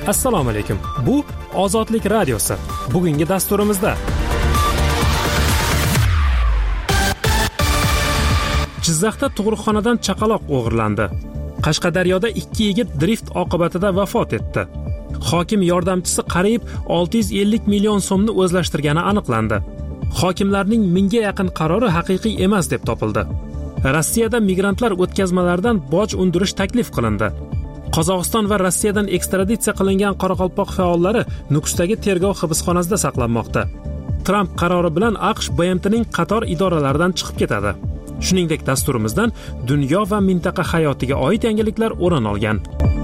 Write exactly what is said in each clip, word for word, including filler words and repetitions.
Assalomu alaykum. Bu Ozodlik radiosi. Bugungi dasturimizda Jizzaxda tug'ruqxonadan chaqaloq o'g'irlandi. Qashqadaryoda ikki yigit drift oqibatida vafot etdi. Hokim yordamchisi qariyb olti yuz ellik million so'mni o'zlashtirgani aniqlandi. Hokimlarning mingga yaqin qarori haqiqiy emas deb topildi. Rossiyada migrantlar o'tkazmalaridan boj undirish taklif qilindi. Qozog'iston va Rossiyadan ekstraditsiya qilingan Qoraqalpoq faollari Nukusdagi tergov hibsxonasida saqlanmoqda. Tramp qarori bilan AQSh B M Tning qator idoralaridan chiqib ketadi. Shuningdek, dasturimizdan dunyo va mintaqa hayotiga oid yangiliklar o'rin olgan.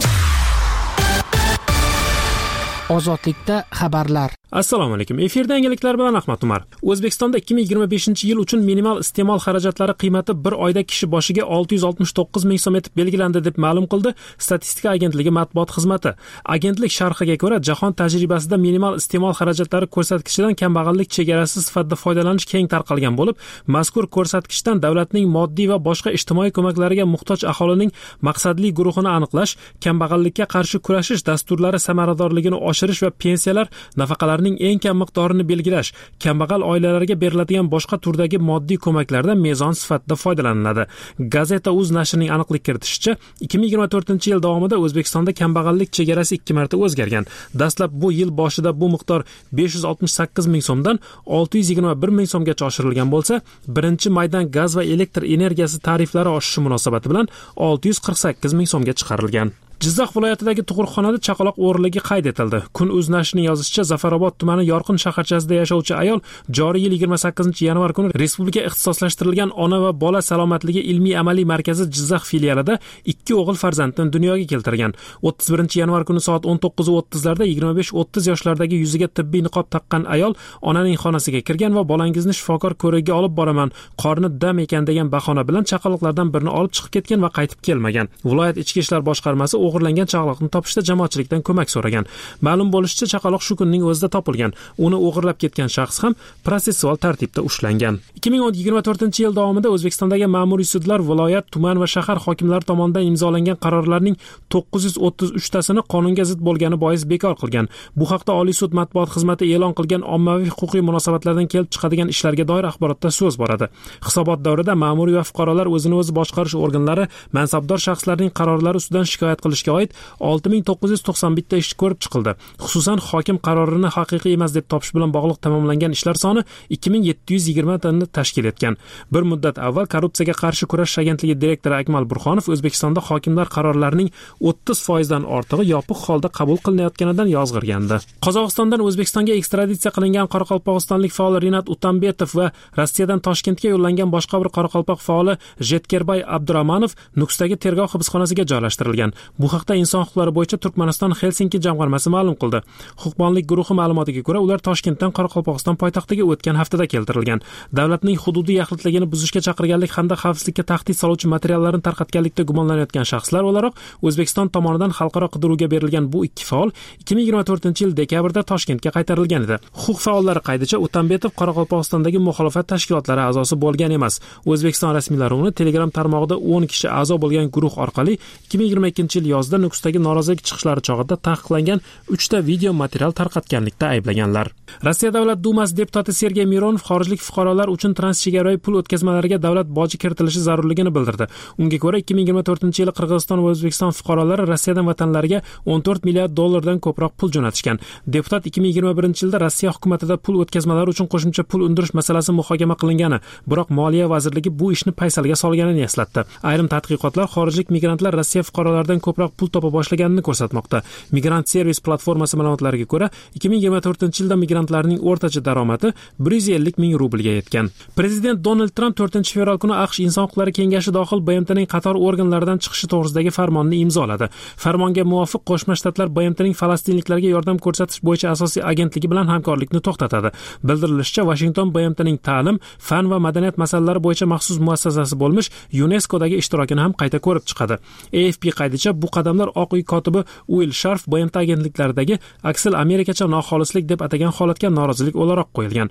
Ozodlikda xabarlar. Assalomu alaykum. Efirda yangiliklar bilan Ahmad Umar. O'zbekistonda ikki ming yigirma beshinchi yil uchun minimal iste'mol xarajatlari qiymati bir oyda kishi boshiga olti yuz oltmish to'qqiz ming so'm etib belgilandi deb ma'lum qildi Statistika agentligi matbuot xizmati. Agentlik sharhiga ko'ra, jahon tajribasida minimal iste'mol xarajatlari ko'rsatkichidan kambag'allik chegarasi sifatida foydalanish keng tarqalgan bo'lib, mazkur ko'rsatkichdan davlatning moddiy va boshqa ijtimoiy ko'maklariga muhtoj aholining maqsadli guruhini aniqlash, kambag'allikka qarshi kurashish dasturlari samaradorligini oshirish va pensiyalar nafaqalari eng kam miqdorini belgilash, kambag'al oilalarga beriladigan boshqa turdagi moddiy ko'maklardan mezon sifatida foydalaniladi. Gazeta.uz nashrining aniqlik kiritishicha, ikki ming yigirma to'rtinchi yil davomida O'zbekistonda kambag'allik chegarasi ikki marta o'zgargan. Dastlab bu yil boshida bu miqdor besh yuz oltmish sakkiz ming so'mdan olti yuz yigirma bir ming so'mgacha oshirilgan bo'lsa, birinchi maydan gaz va elektr energiyasi tariflari oshishi munosabati bilan olti yuz qirq sakkiz ming so'mga chiqarilgan. Jizzax viloyatidagi tug'ruqxonada chaqaloq o'g'irligi qayd etildi. Kun.uz nashrining yozishicha, Zafarobod tumani Yorqin shaharchasida yashovchi ayol joriy yil yigirma sakkizinchi yanvar kuni Respublika ixtisoslashtirilgan ona va bola salomatligi ilmiy amaliy markazi Jizzax filialida ikki o'g'il farzandni dunyoga keltirgan. o'ttiz birinchi yanvar kuni soat o'n to'qqiz o'ttizlarda yigirma besh o'ttiz yoshlardagi yuziga tibbiy niqob taqqan ayol onaning xonasiga kirgan va bolangizni shifokor ko'rigiga olib boraman, qorni dam ekan degan bahona bilan chaqaloqlardan birini olib chiqib ketgan va qaytib kelmagan. Viloyat ichki ishlar boshqarmasi o'g'irlangan chaqaloqni topishda jamoatchilikdan ko'mak so'ragan. Ma'lum bo'lishicha, chaqaloq shu kunning o'zida topilgan. Uni o'g'irlab ketgan shaxs ham protsessual tartibda ushlangan. ikki ming yigirma to'rtinchi yil davomida O'zbekistondagi ma'muriy sudlar viloyat, tuman va shahar hokimlari tomonidan imzolangan qarorlarning to'qqiz yuz o'ttiz uch tasini qonunga zid bo'lgani bois bekor qilgan. Bu haqda Oliy sud matbuot xizmati e'lon qilgan ommaviy huquqiy munosabatlardan kelib chiqadigan ishlarga doir axborotda so'z boradi. Hisobot davrida ma'muriy va fuqarolar o'zini o'zi boshqarish organlari mansabdor shaxslarning qarorlari ustidan shikoyat qilish oid olti ming to'qqiz yuz to'qson bitta ish ko'rib chiqildi. Xususan, hokim qarorini haqiqiy emas deb topish bilan bog'liq tamomlangan ishlar soni ikki ming yetti yuz yigirma tani tashkil etgan. Bir muddat avval Korrupsiyaga qarshi kurashish agentligi direktori Akmal Burxonov O'zbekistonda hokimlar qarorlarining o'ttiz foizdan ortig'i yopiq holda qabul qilinayotganidan yozg'irgandi. Qozog'istondan O'zbekistonga ekstraditsiya qilingan qoraqalpog'istonlik faol Rinat Utambetov va Rossiyadan Toshkentga yo'llangan boshqa bir qoraqalpoq faoli Jetkerbay Abduramanov Nukusdagi tergov hibsxonasiga joylashtirilgan. Bu haqda Inson huquqlari bo'yicha Turkmaniston Helsinki jamg'armasi ma'lum qildi. Huquqbonlik guruhi ma'lumotiga ko'ra, ular Toshkentdan Qoraqalpog'iston poytaxtiga o'tgan haftada keltirilgan. Davlatning hududiy yaxlitligini buzishga chaqirganlik hamda xavfsizlikka tahdid soluvchi materiallarni tarqatganlikda gumonlanayotgan shaxslar o'laroq O'zbekiston tomonidan xalqaro qidiruvga berilgan bu ikki faol ikki ming yigirma to'rtinchi yil dekabrda Toshkentga qaytarilgan edi. Huquq faollari qaydicha Utambetov Qoraqalpog'istondagi muxolifat tashkilotlari a'zosi bo'lgan emas. O'zbekiston rasmiylari uni Telegram tarmog'ida o'n kishi a'zo bo'lgan guruh orqali ikki ming yigirma ikkinchi yil yozda Nukusdagi norozilik chiqishlari chog'ida taqiqlangan uchta video material tarqatganlikda ayblaganlar. Rossiya Davlat dumasi deputati Sergey Mironov xorijlik fuqarolar uchun transchegaraviy pul o'tkazmalariga davlat boji kiritilishi zarurligini bildirdi. Unga ko'ra, ikki ming yigirma to'rtinchi yili Qirg'iziston va O'zbekiston fuqarolari Rossiyadan vatanlariga o'n to'rt milliard dollardan ko'proq pul jo'natishgan. Deputat ikki ming yigirma birinchi yilda Rossiya hukumatida pul o'tkazmalari uchun qo'shimcha pul undirish masalasi muhokama qilingani, biroq Moliya vazirligi bu ishni paysalga solganini eslatdi. Ayrim tadqiqotlar xorijlik migrantlar Rossiya fuqarolaridan ko'proq pul topa boshlaganini ko'rsatmoqda. Migrant Servis platformasi ma'lumotlariga ko'ra, ikki ming yigirma to'rtinchi yilda migrantlarning o'rtacha daromadi bir yuz ellik ming rublga yetgan. Prezident Donald Tramp to'rtinchi fevral kuni AQSh Inson huquqlari kengashi dohil B M Tning qator organlaridan chiqishi to'g'risidagi farmonni imzoladi. Farmonga muvofiq Qo'shma Shtatlar B M Tning falastinliklarga yordam ko'rsatish bo'yicha asosiy agentligi bilan hamkorlikni to'xtatadi. Bildirilishicha, Washington B M Tning ta'lim, fan va madaniyat masalalari bo'yicha maxsus muassasasi bo'lmish UNESCOdagi ishtirokini ham qayta ko'rib chiqadi. A F P qaydicha, bu qadamlar Oq uy kotibi Will Sharf B M T agentliklaridagi aksil amerikacha noxolislik deb atagan holatga norozilik o'laroq qo'yilgan.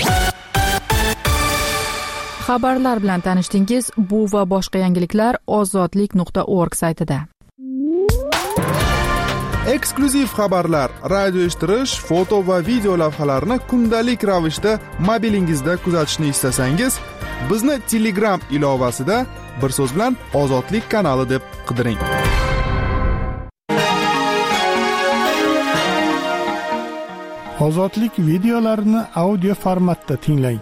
Xabarlar bilan tanishdingiz. Bu va boshqa yangiliklar ozodlik nuqta org saytida. Eksklyuziv xabarlar, radio eshittirish, foto va video lavhalarni kundalik ravishda mobilingizda kuzatishni istasangiz, bizni Telegram ilovasida bir so'z bilan Ozodlik kanali deb qidiring. Ozodlik videolarini audio formatda tinglang.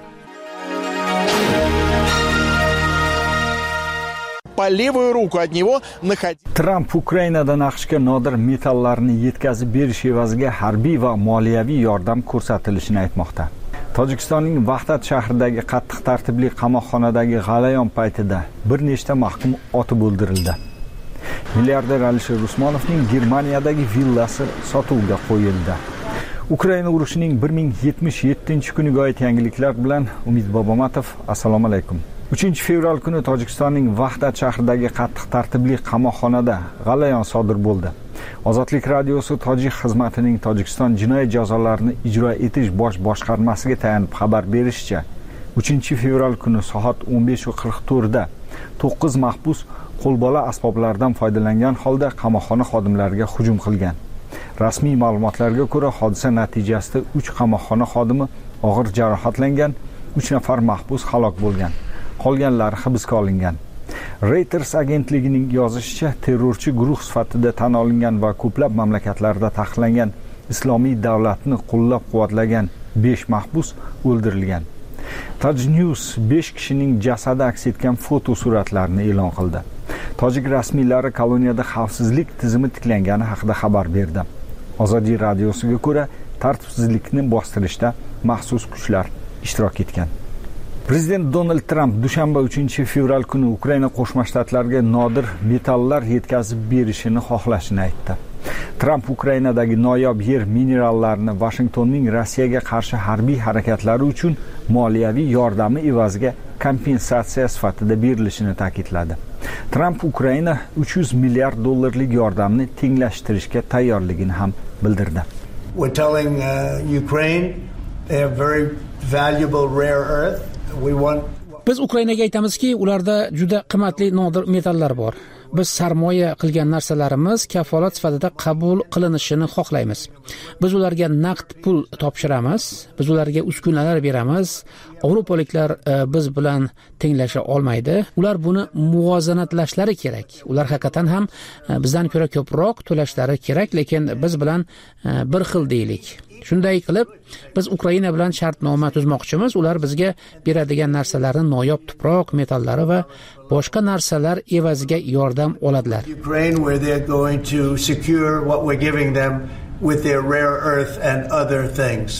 По левую руку от него находился. Tramp Ukrainadan AQShga nodir metallarni yetkazib berish evaziga harbiy va moliyaviy yordam ko'rsatilishini aytmoqda. Tojikistonning Vahdat shahridagi qattiq tartibli qamoqxonadagi g'alayon paytida bir nechta mahkum otib o'ldirildi. Milliarder Alisher Usmonovning Germaniyadagi villasi sotuvga qo'yildi. Ukraina urushining bir ming yetmish yettinchi kuniga oid yangiliklar bilan Umid Bobomatov. Assalomu alaykum. uchinchi fevral kuni Tojikistonning Vahdat shahridagi qattiq tartibli qamoqxonada g'alayon sodir bo'ldi. Ozodlik radiosi Tojik xizmatining Tojikiston jinoyat jazolarini ijro etish bosh boshqarmasiga tayanib xabar berishicha, uchinchi fevral kuni soat o'n besh qirq to'rt da to'qqiz mahbus qo'lbola asboblardan foydalangan holda qamoqxona xodimlariga hujum qilgan. Rasmiy ma'lumotlarga ko'ra, hodisa natijasida uch qamoqxona xodimi og'ir jarohatlangan, uch nafar mahbus halok bo'lgan. Qolganlar hibsga olingan. Reuters agentligining yozishicha, terrorchi guruh sifatida tan olingan va ko'plab mamlakatlarda taqiqlangan Islomiy davlatni qo'llab-quvvatlagan besh mahbus o'ldirilgan. Tajnews besh kishining jasadi aks etgan foto suratlarini e'lon qildi. Tojik rasmiylari koloniyada xavfsizlik tizimi tiklangani haqida xabar berdi. Ozodlik radiosiga ko'ra, tartibsizlikni bostirishda maxsus kuchlar ishtirok etgan. Prezident Donald Trump dushanba uchinchi fevral kuni Ukraina Qo'shma Shtatlariga nodir metallar yetkazib berishini xohlashini aytdi. Trump Ukrainadagi noyob yer minerallarini Washingtonning Rossiyaga qarshi harbiy harakatlari uchun moliyaviy yordami evaziga kompensatsiya sifatida berilishini ta'kidladi. Trump Ukraina uch yuz milliard dollarlik yordamni tenglashtirishga tayyorligini ham bildirdi. We're telling uh, Ukraine they have very valuable rare earth. We want... Biz Ukrainaga aytamizki, ularda juda qimmatli nodir metallar bor. Biz sarmoya qilgan narsalarimiz kafolat sifatida qabul qilinishini xohlaymiz. Biz ularga naqd pul topshiramiz, biz ularga uskunalar beramiz. Yevropaliklar biz bilan tenglasha olmaydi. Ular buni muvozanatlashlari kerak. Ular haqiqatan ham bizdan ko'ra ko'proq to'lashlari kerak, lekin biz bilan bir xil deylik. Shunday qilib, biz Ukraina bilan shartnoma tuzmoqchimiz. Ular bizga beradigan narsalarni noyob tuproq, metallari va boshqa narsalar evaziga yordam oladilar. Ukraine where they're going to secure what we're giving them with their rare earth and other things.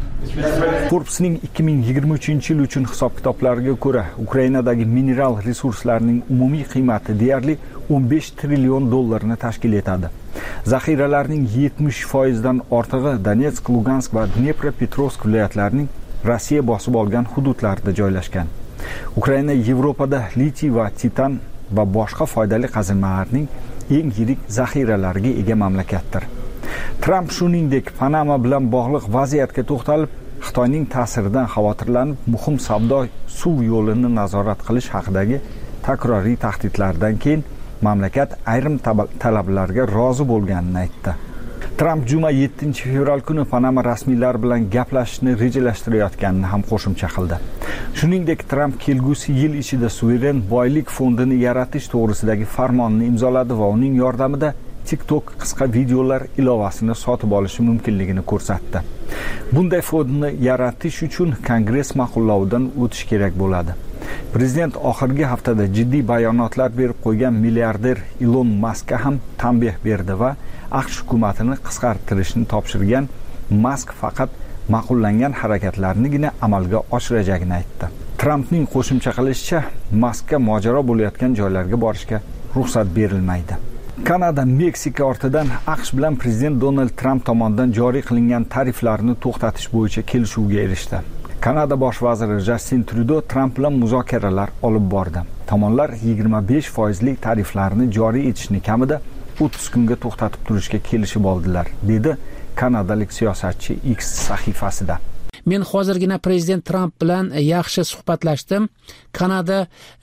Forbes'ning ikki ming yigirma uchinchi yil uchun hisob-kitoblariga ko'ra, Ukrainadagi mineral resurslarining umumiy qiymati deyarli o'n besh trillion dollarni tashkil etadi. Zaxiralarning yetmish foiz dan ortig'i Donetsk, Lugansk va Dnepropetrovsk viloyatlarining Rossiya bosib olgan hududlarida joylashgan. Ukraina Yevropada litiy va titan va boshqa foydali qazilmalarning eng yirik zaxiralariga ega mamlakatdir. Trump shuningdek Panama bilan bog'liq vaziyatga to'xtalib, Xitoyning ta'siridan xavotirlanib, muhim savdo suv yo'lini nazorat qilish haqidagi takroriy tahdidlardan keyin mamlakat ayrim talablarga rozi bo'lganini aytdi. Trump juma yettinchi fevral kuni Panama rasmiylari bilan gaplashishni rejalashtirayotganini ham qo'shimcha qildi. Shuningdek, Trump kelgusi yil ichida suveren boylik fondini yaratish to'g'risidagi farmonni imzoladi va uning yordamida TikTok qisqa videolar ilovasini sotib olishi mumkinligini ko'rsatdi. Bunday fondni yaratish uchun Kongress ma'qullaudan o'tish kerak bo'ladi. Prezident oxirgi haftada jiddiy bayonotlar berib qo'ygan milliarder Elon Musk'a ham tanbeh berdi va AQSh hukumatini qisqartirishni topshirgan. Musk faqat ma'qullangan harakatlarnigina amalga oshirajagini aytdi. Trumpning qo'shimcha qilishicha, Musk'a mojaro bo'layotgan joylarga borishga ruxsat berilmaydi. Kanada Meksika ortidan AQSh bilan prezident Donald Trump tomonidan joriy qilingan tariflarni to'xtatish bo'yicha kelishuvga erishdi. Kanada bosh vaziri Justin Trudeau Trump bilan muzokaralar olib bordi. Tomonlar yigirma besh foizlik tariflarni joriy etishni kamida o'ttiz kunga to'xtatib turishga kelishib oldilar, dedi kanadalik siyosatchi X sahifasida. Men hozirgina prezident Trump bilan yaxshi suhbatlashdim. Kanada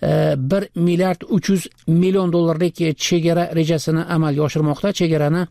bir milliard uch yuz million dollarlik chegara rejasini amalga oshirmoqda. Chegarani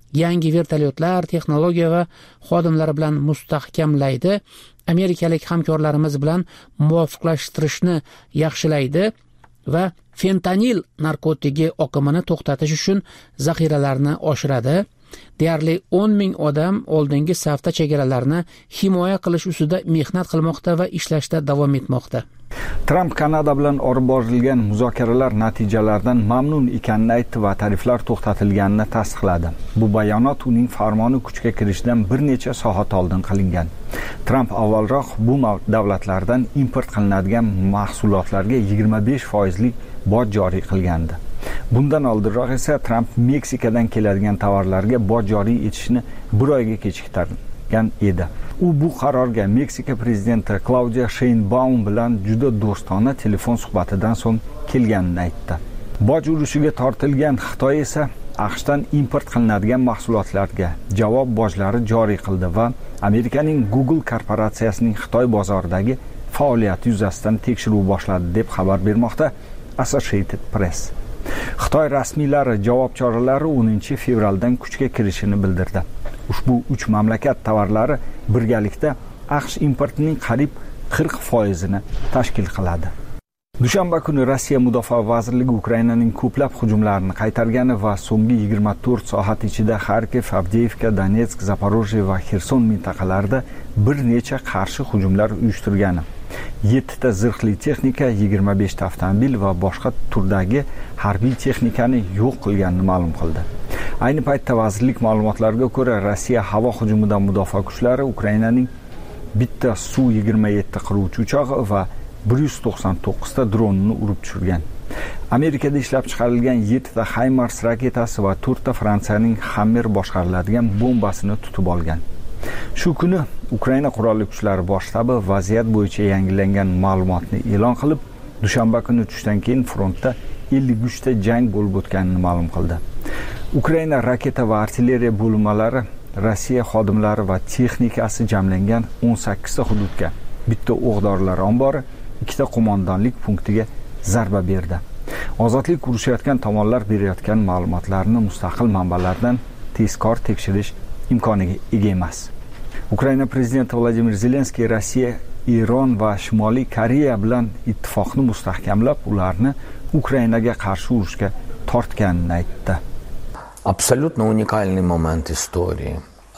yangi vertolyotlar, texnologiya va xodimlari bilan mustahkamlaydi, amerikalik hamkorlarimiz bilan muvofiqlashtirishni yaxshilaydi va fentanil narkotigi oqimini to'xtatish uchun zaxiralarni oshiradi. Deyarli o'n ming odam oldingi safda chegaralarni himoya qilish ustida mehnat qilmoqda va ishlashda davom etmoqda. Tramp Kanada bilan olib borilgan muzokaralar natijalaridan mamnun ekanini aytdi va tariflar to'xtatilganini tasdiqladi. Bu bayonot uning farmoni kuchga kirishidan bir necha soat oldin qilingan. Tramp avvalroq bu davlatlardan import qilinadigan mahsulotlarga yigirma besh foizlik boj joriy qilgandi. Bundan oldinroq esa Tramp Meksikadan keladigan tovarlarga boj joriy etishni bir oyga kechiktirgan edi. U bu qarorga Meksika prezidenti Claudia Sheinbaum bilan juda do'stona telefon suhbatidan so'ng kelganini aytdi. Boj urushiga tortilgan Xitoy esa AQShdan import qilinadigan mahsulotlarga javob bojlari joriy qildi va Amerikaning Google korporatsiyasining Xitoy bozoridagi faoliyati yuzasidan tekshiruv boshladi deb xabar bermoqda Associated Press. Xitoy rasmiylari javob choralari o'ninchi fevraldan kuchga kirishini bildirdi. Ushbu uch mamlakat tovarlari birgalikda AQSh importining qariyb qirq foizini tashkil qiladi. Dushanba kuni Rossiya Mudofaa vazirligi Ukrainaning ko'plab hujumlarini qaytargani va so'nggi yigirma to'rt soat ichida Kharkiv, Avdiivka, Donetsk, Zaporojye va Xerson mintaqalarida bir necha qarshi hujumlar uyushtirgani, yettita zirhli texnika, yigirma beshta avtomobil va boshqa turdagi harbiy texnikani yo'q qilganini ma'lum qildi. Ayni paytda vazirlik ma'lumotlariga ko'ra, Rossiya havo hujumidan mudofaa kuchlari Ukrainaning bitta Su yigirma yetti qiruvchi uchog'i va bir yuz to'qson to'qqizta dronini urib tushirgan. Amerikada ishlab chiqarilgan yettita HIMARS raketasi va to'rtta Fransiyaning Hammer boshqariladigan bombasini tutib olgan. Shu kuni Ukraina qurolli kuchlari bosh shtabi vaziyat bo'yicha yangilangan ma'lumotni e'lon qilib, dushanba kuni tushdan keyin frontda ellik uchta jang bo'lib o'tganini ma'lum qildi. Ukraina raketa va artilleriya bo'linmalari Rossiya xodimlari va texnikasi jamlangan o'n sakkizta hududga, bitta o'q-dorilar ombori, ikkita qo'mondonlik punktiga zarba berdi. Ozodlik urushayotgan tomonlar berayotgan ma'lumotlarni mustaqil manbalardan tezkor tekshirish imkoniga ega emas. Ukraina prezidenti Vladimir Zelenskiy Rossiya, Eron va Shimoliy Koreya bilan ittifoqni mustahkamlab, ularni Ukrainaga qarshi urushga tortganini aytdi. Абсолютно унікальний момент історії.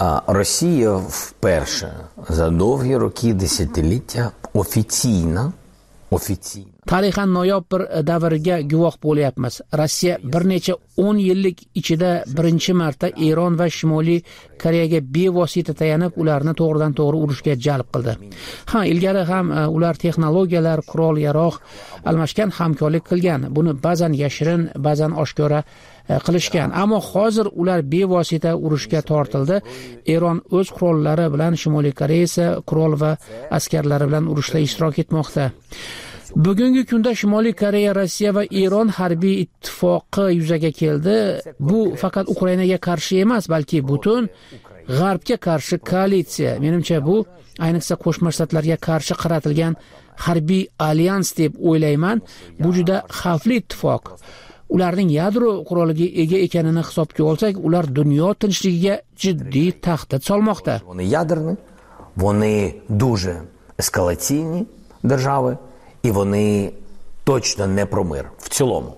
Росія вперше за довгі роки, десятиліття офіційно, офіційно. Tarixan noyob bir davrga guvoh bo'lyapmiz. Rossiya bir necha o'n yillik ichida birinchi marta Eron va Shimoliy Koreyaga bevosita tayanib, ularni to'g'ridan to'g'ri urushga jalb qildi. Ha, ilgari ham ular texnologiyalar, qurol-yarog' almashgan, hamkorlik qilgan. Buni ba'zan yashirin, ba'zan oshkora qilishgan. Ammo hozir ular bevosita urushga tortildi. Eron o'z qurollari bilan, Shimoliy Koreya esa qurol va askarlari bilan urushda ishtirok etmoqda. Bugungi kunda Shimoliy Koreya, Rossiya va Eron harbiy ittifoqi yuzaga keldi. Bu faqat Ukrainaga qarshi emas, balki butun G'arbga qarshi koalitsiya. Menimcha bu ayniqsa Qo'shma Shtatlarga qarshi qaratilgan harbiy alyans deb o'ylayman. Bu juda xavfli ittifoq. Ularning yadro quroliga ega ekanini hisobga olsak, ular dunyo tinchligiga jiddiy tahdid solmoqda. Вони ядерні, вони дуже ескалаційні держави. І вони точно не про мир в цілому.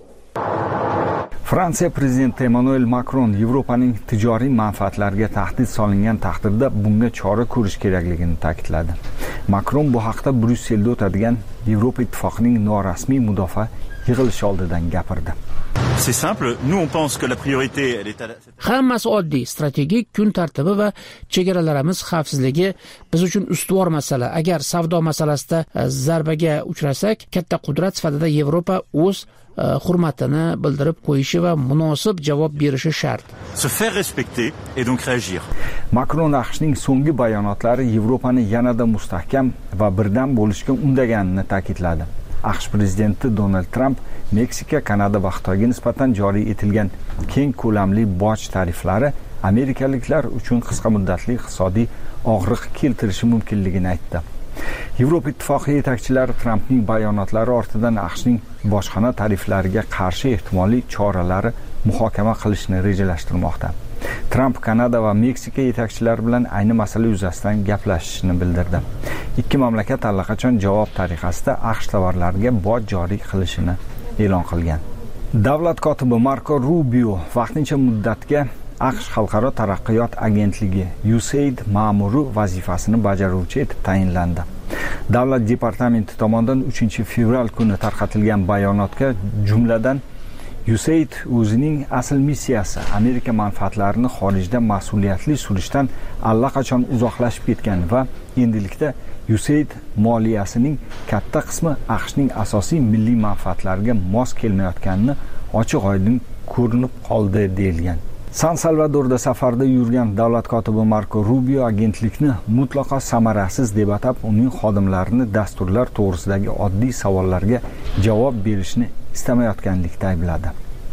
Fransiya prezidenti Emmanuel Macron Yevropaning tijoriy manfaatlariga tahdid solingan taqdirda bunga chora ko'rish kerakligini ta'kidladi. Macron bu haqda Bryusselda o'tadigan Yevropa ittifoqining norasmiy mudofaa yig'ilishi oldidan gapirdi. C'est simple, nous on pense que la priorité elle est à la... Hammasi oddiy, strategik kun tartibi va chegaralarimiz xavfsizligi biz uchun ustuvor masala. Agar savdo masalasida zarbaga uchrasak, katta qudrat sifatida Yevropa o'z hurmatini bildirib qo'yishi va munosib javob berishi shart. Se faire respecter et donc réagir. Macron AQShning so'nggi bayonotlari Yevropani yanada mustahkam va birdam bo'lishga undaganini ta'kidladi. AQSh prezidenti Donald Trump Meksika, Kanada va Xitoyga nisbatan joriy etilgan keng ko'lamli boj tariflari amerikaliklar uchun qisqa muddatli iqtisodiy og'riq keltirishi mumkinligini aytdi. Yevropa ittifoqi yetakchilari Trumpning bayonotlari ortidan AQShning bojxona tariflariga qarshi ehtimoliy choralari muhokama qilishni rejalashtirmoqda. Tramp Kanada va Meksika yetakchilari bilan ayni masala yuzasidan gaplashishini bildirdi. Ikki mamlakat allaqachon javob tariqasida AQSh tovarlariga boj joriy qilishini e'lon qilgan. Davlat kotibi Marko Rubio vaqtincha muddatga AQSh Xalqaro taraqqiyot agentligi U S A I D ma'muri vazifasini bajaruvchi etib tayinlandi. Davlat departamenti tomonidan uchinchi fevral kuni tarqatilgan bayonotga jumladan U S A I D o'zining asl missiyasi Amerika manfaatlarini xorijda mas'uliyatli surishdan allaqachon uzoqlashib ketgan va endilikda U S A I D moliyasining katta qismi AQShning asosiy milliy manfaatlariga mos kelmayotganini ochiq-oydin ko'rinib qoldi deyilgan. San Salvadorda safarda yurgan davlat kotibi Marko Rubio agentlikni mutlaqo samarasiz deb atab, uning xodimlarini dasturlar to'g'risidagi oddiy savollarga javob berishni istamayotganlikda aybladi.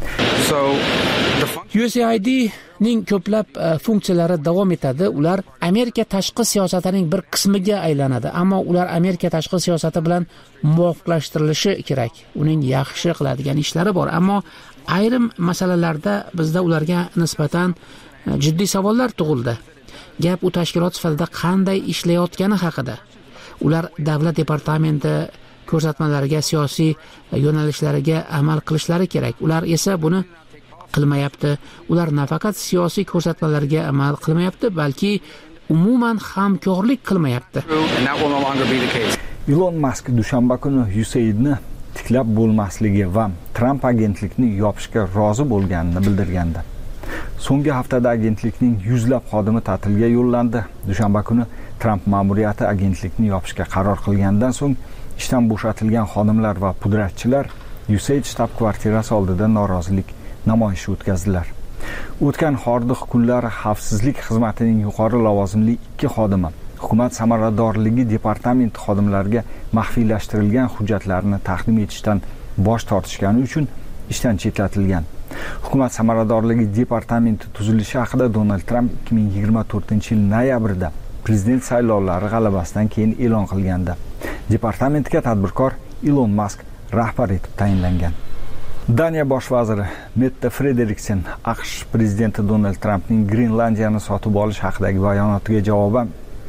U S A I D ning ko'plab funksiyalari davom etadi. Ular Amerika tashqi siyosatining bir qismiga aylanadi, ammo ular Amerika tashqi siyosati bilan muvofiqlashtirilishi kerak. Uning yaxshi qiladigan ishlari bor, ammo ayrim masalalarda bizda ularga nisbatan jiddiy savollar tug'ildi. Gap u tashkilot sifatida qanday ishlayotgani haqida. Ular davlat departamenti ko'rsatmalariga, siyosiy yo'nalishlariga amal qilishlari kerak. Ular esa buni qilmayapti. Ular nafaqat siyosiy ko'rsatmalarga amal qilmayapti, balki umuman hamkorlik qilmayapti. Elon Musk dushanba kuni U S A I Dni tiklab bo'lmasligi va Trump agentlikni yopishga rozi bo'lganini bildirgandi. So'nggi haftada agentlikning yuzlab xodimi ta'tilga yo'llandi. Dushanba kuni Trump ma'muriyati agentlikni yopishga qaror qilgandan so'ng ishdan bo'shatilgan xodimlar va pudratchilar U S A I D shtab-kvartirasi oldida norozilik namoyishi o'tkazdilar. O'tgan hordiq kunlari xavfsizlik xizmatining yuqori lavozimli ikki xodimi hukumat samaradorligi departamenti xodimlariga maxfiylashtirilgan hujjatlarni taqdim etishdan bosh tortishgani uchun ishdan chetlatilgan. Hukumat samaradorligi departamenti tuzilishi haqida Donald Trump ikki ming yigirma to'rtinchi yil noyabrda prezident saylovlari g'alabasidan keyin e'lon qilgandi. Departamentga tadbirkor Elon Musk rahbar etib tayinlangan. Daniya bosh vaziri Mette Frederiksen AQSh prezidenti Donald Trampning Grenlandiyani sotib olish haqidagi bayonotiga javoban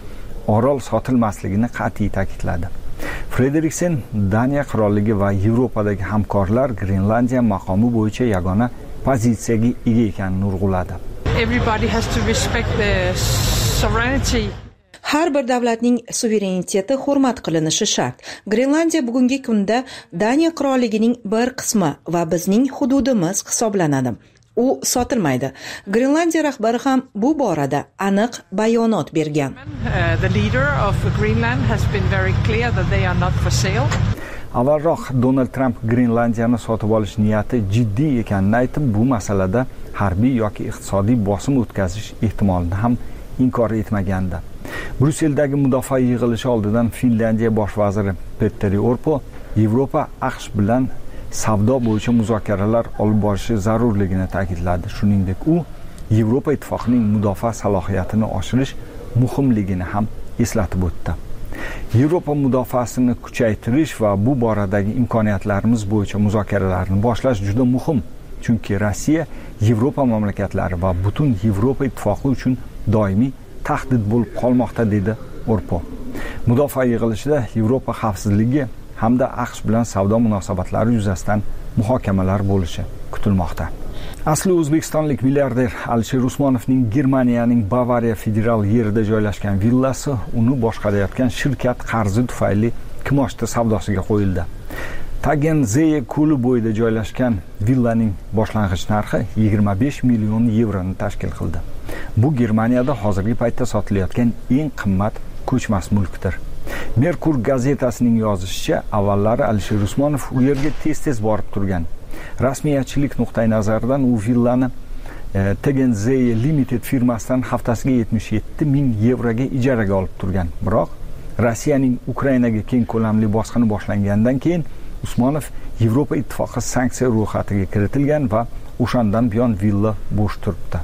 orol sotilmasligini qat'iy ta'kidladi. Frederiksen Daniya qirolligi va Yevropadagi hamkorlar Grenlandiya maqomi bo'yicha yagona pozitsiyaga ega ekanini urg'uladi. Everybody has to respect the sovereignty. Har bir davlatning suvereniteti hurmat qilinishi shart. Grenlandiya bugungi kunda Daniya qirolligining bir qismi va bizning hududimiz hisoblanadi. U sotilmaydi. Grenlandiya rahbari ham bu borada aniq bayonot bergan. The leader of Greenland has been very clear that they are not for sale. Avvalroq Donald Trump Grenlandiyani sotib olish niyati jiddiy ekanini aytib, bu masalada harbiy yoki iqtisodiy bosim o'tkazish ehtimolini ham inkor etmagandi. Brusseldagi mudofaa yig'ilishi oldidan Finlandiya bosh vaziri Petteri Orpo Yevropa AQSh bilan savdo bo'yicha muzokaralar olib borishi zarurligini ta'kidladi. Shuningdek, u Yevropa ittifoqining mudofaa salohiyatini oshirish muhimligini ham eslatib o'tdi. Yevropa mudofaasini kuchaytirish va bu boradagi imkoniyatlarimiz bo'yicha muzokaralarni boshlash juda muhim, chunki Rossiya Yevropa mamlakatlari va butun Yevropa ittifoqi uchun doimiy tahdid bo'lib qolmoqda, dedi Orpo. Mudofaa yig'ilishida Yevropa xavfsizligi hamda AQSh bilan savdo munosabatlari yuzasidan muhokamalar bo'lishi kutilmoqda. Asli o'zbekistonlik milliarder Alisher Usmonovning Germaniyaning Bavariya federal yerida joylashgan villasi uni boshqarayotgan shirkat qarzi tufayli kimoshdi savdosiga qo'yildi. Tagenzeye ko'li bo'yida joylashgan villaning boshlang'ich narxi yigirma besh million yevroni tashkil qildi. Bu Germaniyada hozirgi paytda sotilayotgan eng qimmat ko'chmas mulkdir. Merkur gazetasining yozishicha, avvallari Alisher Usmonov u yerga tez-tez borib turgan. Rasmiyatchilik nuqtai nazaridan u villani e, Tagenzeye Limited firmasidan haftasiga yetmish yetti ming yevroga ijaraga olib turgan. Biroq Rossiyaning Ukrainaga keng ko'lamli bosqini boshlangandan keyin Usmonov Yevropa ittifoqi sanksiya ro'yxatiga kiritilgan va o'shandan buyon villa bo'sh turibdi.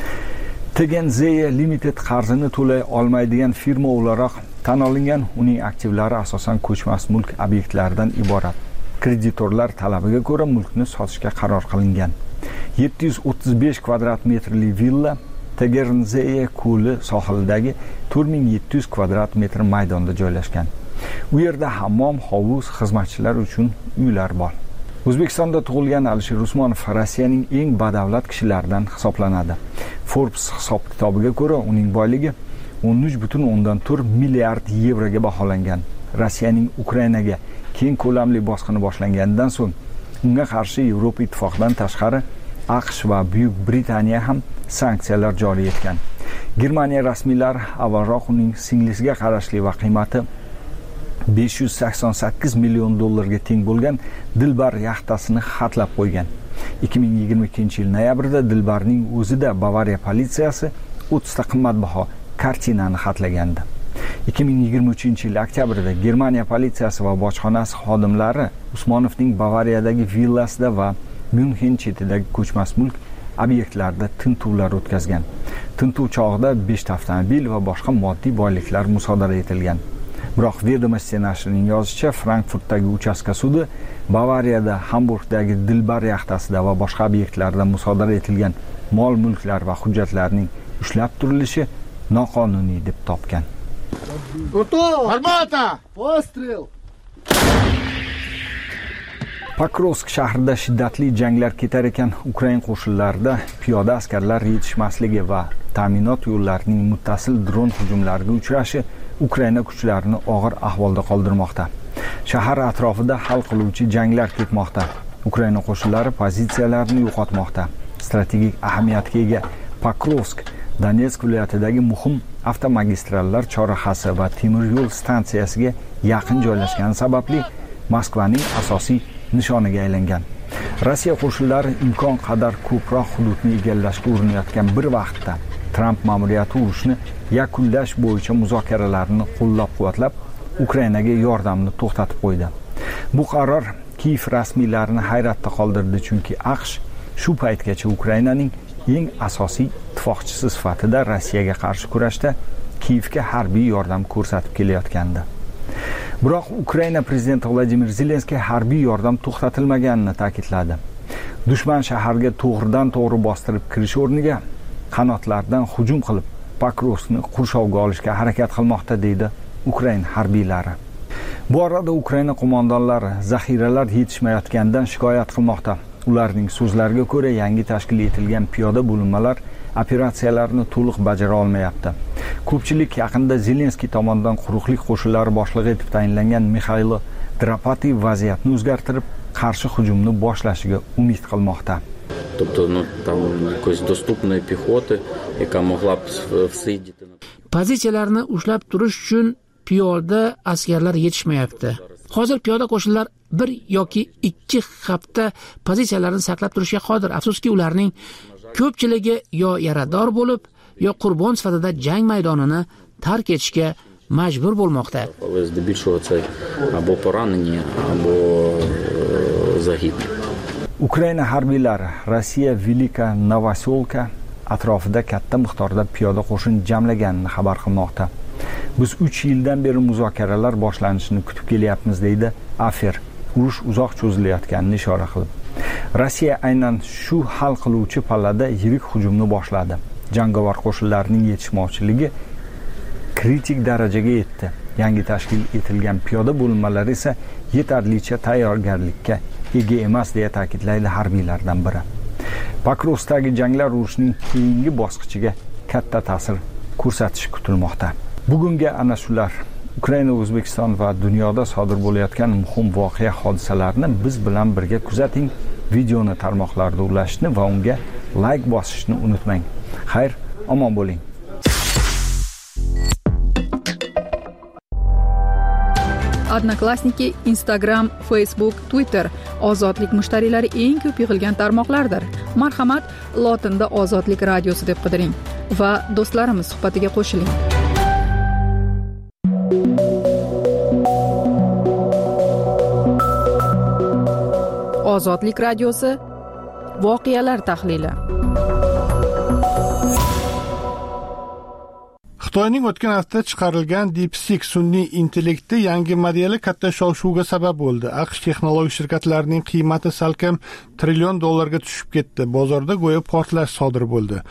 Tagenzeye Limited qarzini to'lay olmaydigan firma o'laroq tan olingan. Uning aktivlari asosan ko'chmas mulk obyektlaridan iborat. Kreditorlar talabiga ko'ra mulkni sotishga qaror qilingan. yetti yuz o'ttiz besh kvadrat metrli villa Tegernzeye ko'li sohilidagi to'rt ming yetti yuz kvadrat metr maydonda joylashgan. U yerda hammom, hovuz, xizmatchilar uchun uylar bor. O'zbekistonda tug'ilgan Alisher Usmonov Rossiyaning eng badavlat kishilaridan hisoblanadi. Forbes hisob kitobiga ko'ra, uning boyligi o'n uch butun o'ndan to'rt milliard yevroga baholangan. Rossiyaning Ukrainaga keng ko'lamli bosqini boshlanganidan so'ng unga qarshi Yevropa ittifoqidan tashqari AQSh va Buyuk Britaniya ham sanksiyalar joriy etgan. Germaniya rasmiylari avvalroq uning singlisiga qarashli va qiymati besh yuz sakson sakkiz million dollarga teng bo'lgan Dilbar yaxtasini xatlab qo'ygan. ikki ming yigirma ikkinchi yil noyabrda Dilbarning o'zida Bavariya politsiyasi o'ttiz ta qimmatbaho kartinani xatlagandi. ikki ming yigirma uchinchi yil oktyabrda Germaniya politsiyasi va bojxonasi xodimlari Usmonovning Bavariyadagi villasida va Myunxen chetidagi ko'chmas mulk obyektlarida tintuvlar o'tkazgan. Tintuv chog'ida besh ta avtomobil va boshqa moddiy boyliklar musodara etilgan. Biroq Vedomosti nashrining yozishicha, Frankfurtdagi uchastka sudi Bavariyada, Hamburgdagi Dilbar yaxtasida va boshqa obyektlarda musodara etilgan mol-mulklar va hujjatlarning ushlab turilishi noqonuniy deb topgan. Armata! Postrel! Pakrovsk shahrida shiddatli janglar ketar ekan, Ukraina qo'shinlarida piyoda askarlar yetishmasligi va ta'minot yo'llarining muttasil dron hujumlariga uchrashi Ukraina kuchlarini og'ir ahvolda qoldirmoqda. Shahar atrofida hal qiluvchi janglar ketmoqda. Ukraina qo'shinlari pozitsiyalarini yo'qotmoqda. Strategik ahamiyatga ega Pakrovsk Donetsk viloyatidagi muhim avtomagistrallar chorrahasi va temir yo'l stansiyasiga yaqin joylashgani sababli Moskvaning asosiy nishoniga aylangan. Rossiya qo'shinlari imkon qadar ko'proq hududni egallashga urinayotgan bir vaqtda Tramp ma'muriyati urushni yakunlash bo'yicha muzokaralarni qo'llab-quvvatlab, Ukrainaga yordamni to'xtatib qo'ydi. Bu qaror Kiyev rasmiylarini hayratda qoldirdi, chunki AQSh shu paytgacha Ukrainaning eng asosiy ittifoqchisi sifatida Rossiyaga qarshi kurashda Kiyevga harbiy yordam ko'rsatib kelayotgandi. Biroq Ukraina prezidenti Vladimir Zelenskiy harbiy yordam to'xtatilmaganini ta'kidladi. Dushman shaharga to'g'ridan to'g'ri bostirib kirish o'rniga qanotlardan hujum qilib, Pakrovskni qurshovga olishga harakat qilmoqda, deydi Ukraina harbiylari. Bu orada Ukraina qo'mondonlari zaxiralar yetishmayotganidan shikoyat qilmoqda. Ularning so'zlariga ko'ra, yangi tashkil etilgan piyoda bo'linmalar operatsiyalarni to'liq bajara olmayapti. Ko'pchilik yaqinda Zelenskiy tomonidan quruqlik qo'shinlari boshlig'i etib tayinlangan Mikhail Drapati vaziyatni o'zgartirib, qarshi hujumni boshlashiga umid qilmoqda. Тобто, ну, там якоїсь доступної піхоти, яка могла б всидіти. Pozitsiyalarni ushlab turish uchun piyoda askarlar yetishmayapti. Hozir piyoda qo'shinlar bir yoki ikki hafta pozitsiyalarni saqlab turishga qodir. Afsuski, ularning ko'pchiligi yo yarador bo'lib, yo qurbon sifatida jang maydonini tark etishga majbur bo'lmoqda. Здебільшого це або поранені, або загиблі. Ukraina harbiylari Rossiya Velika Novoselka atrofida katta miqdorda piyoda qo'shin jamlaganini xabar qilmoqda. Biz uch yildan beri muzokaralar boshlanishini kutib kelyapmiz, deydi Afer, urush uzoq cho'zilayotganini ishora qilib. Rossiya aynan shu hal qiluvchi pallada yirik hujumni boshladi. Jangovar qo'shinlarning yetishmovchiligi kritik darajaga yetdi. Yangi tashkil etilgan piyoda bo'linmalari esa yetarlicha tayyorgarlikka ega emas, deya ta'kidlaydi harbiylardan biri. Pakrovskdagi janglar urushning keyingi bosqichiga katta ta'sir ko'rsatishi kutilmoqda. Bugunga ana shular. Ukraina, O'zbekiston va dunyoda sodir bo'layotgan muhim voqea hodisalarni biz bilan birga kuzating. Videoni tarmoqlarda ulashishni va unga like bosishni unutmang. Xayr, omon bo'ling. Odnoklassniki, Instagram, Facebook, Twitter ozodlik mushtariylari eng ko'p yig'ilgan tarmoqlardir. Marhamat, lotinda Ozodlik radiosi deb qidiring va do'stlarimiz suhbatiga qo'shiling. Ozodlik radiosi voqealar tahlili. Xitoyning o'tgan hafta chiqarilgan DeepSeek sun'iy intellekti yangi modeli katta shov-shuvga sabab bo'ldi. AQSh texnologik shirkatlarining qiymati salkam trillion dollarga tushib ketdi. Bozorda go'yo portlash sodir bo'ldi.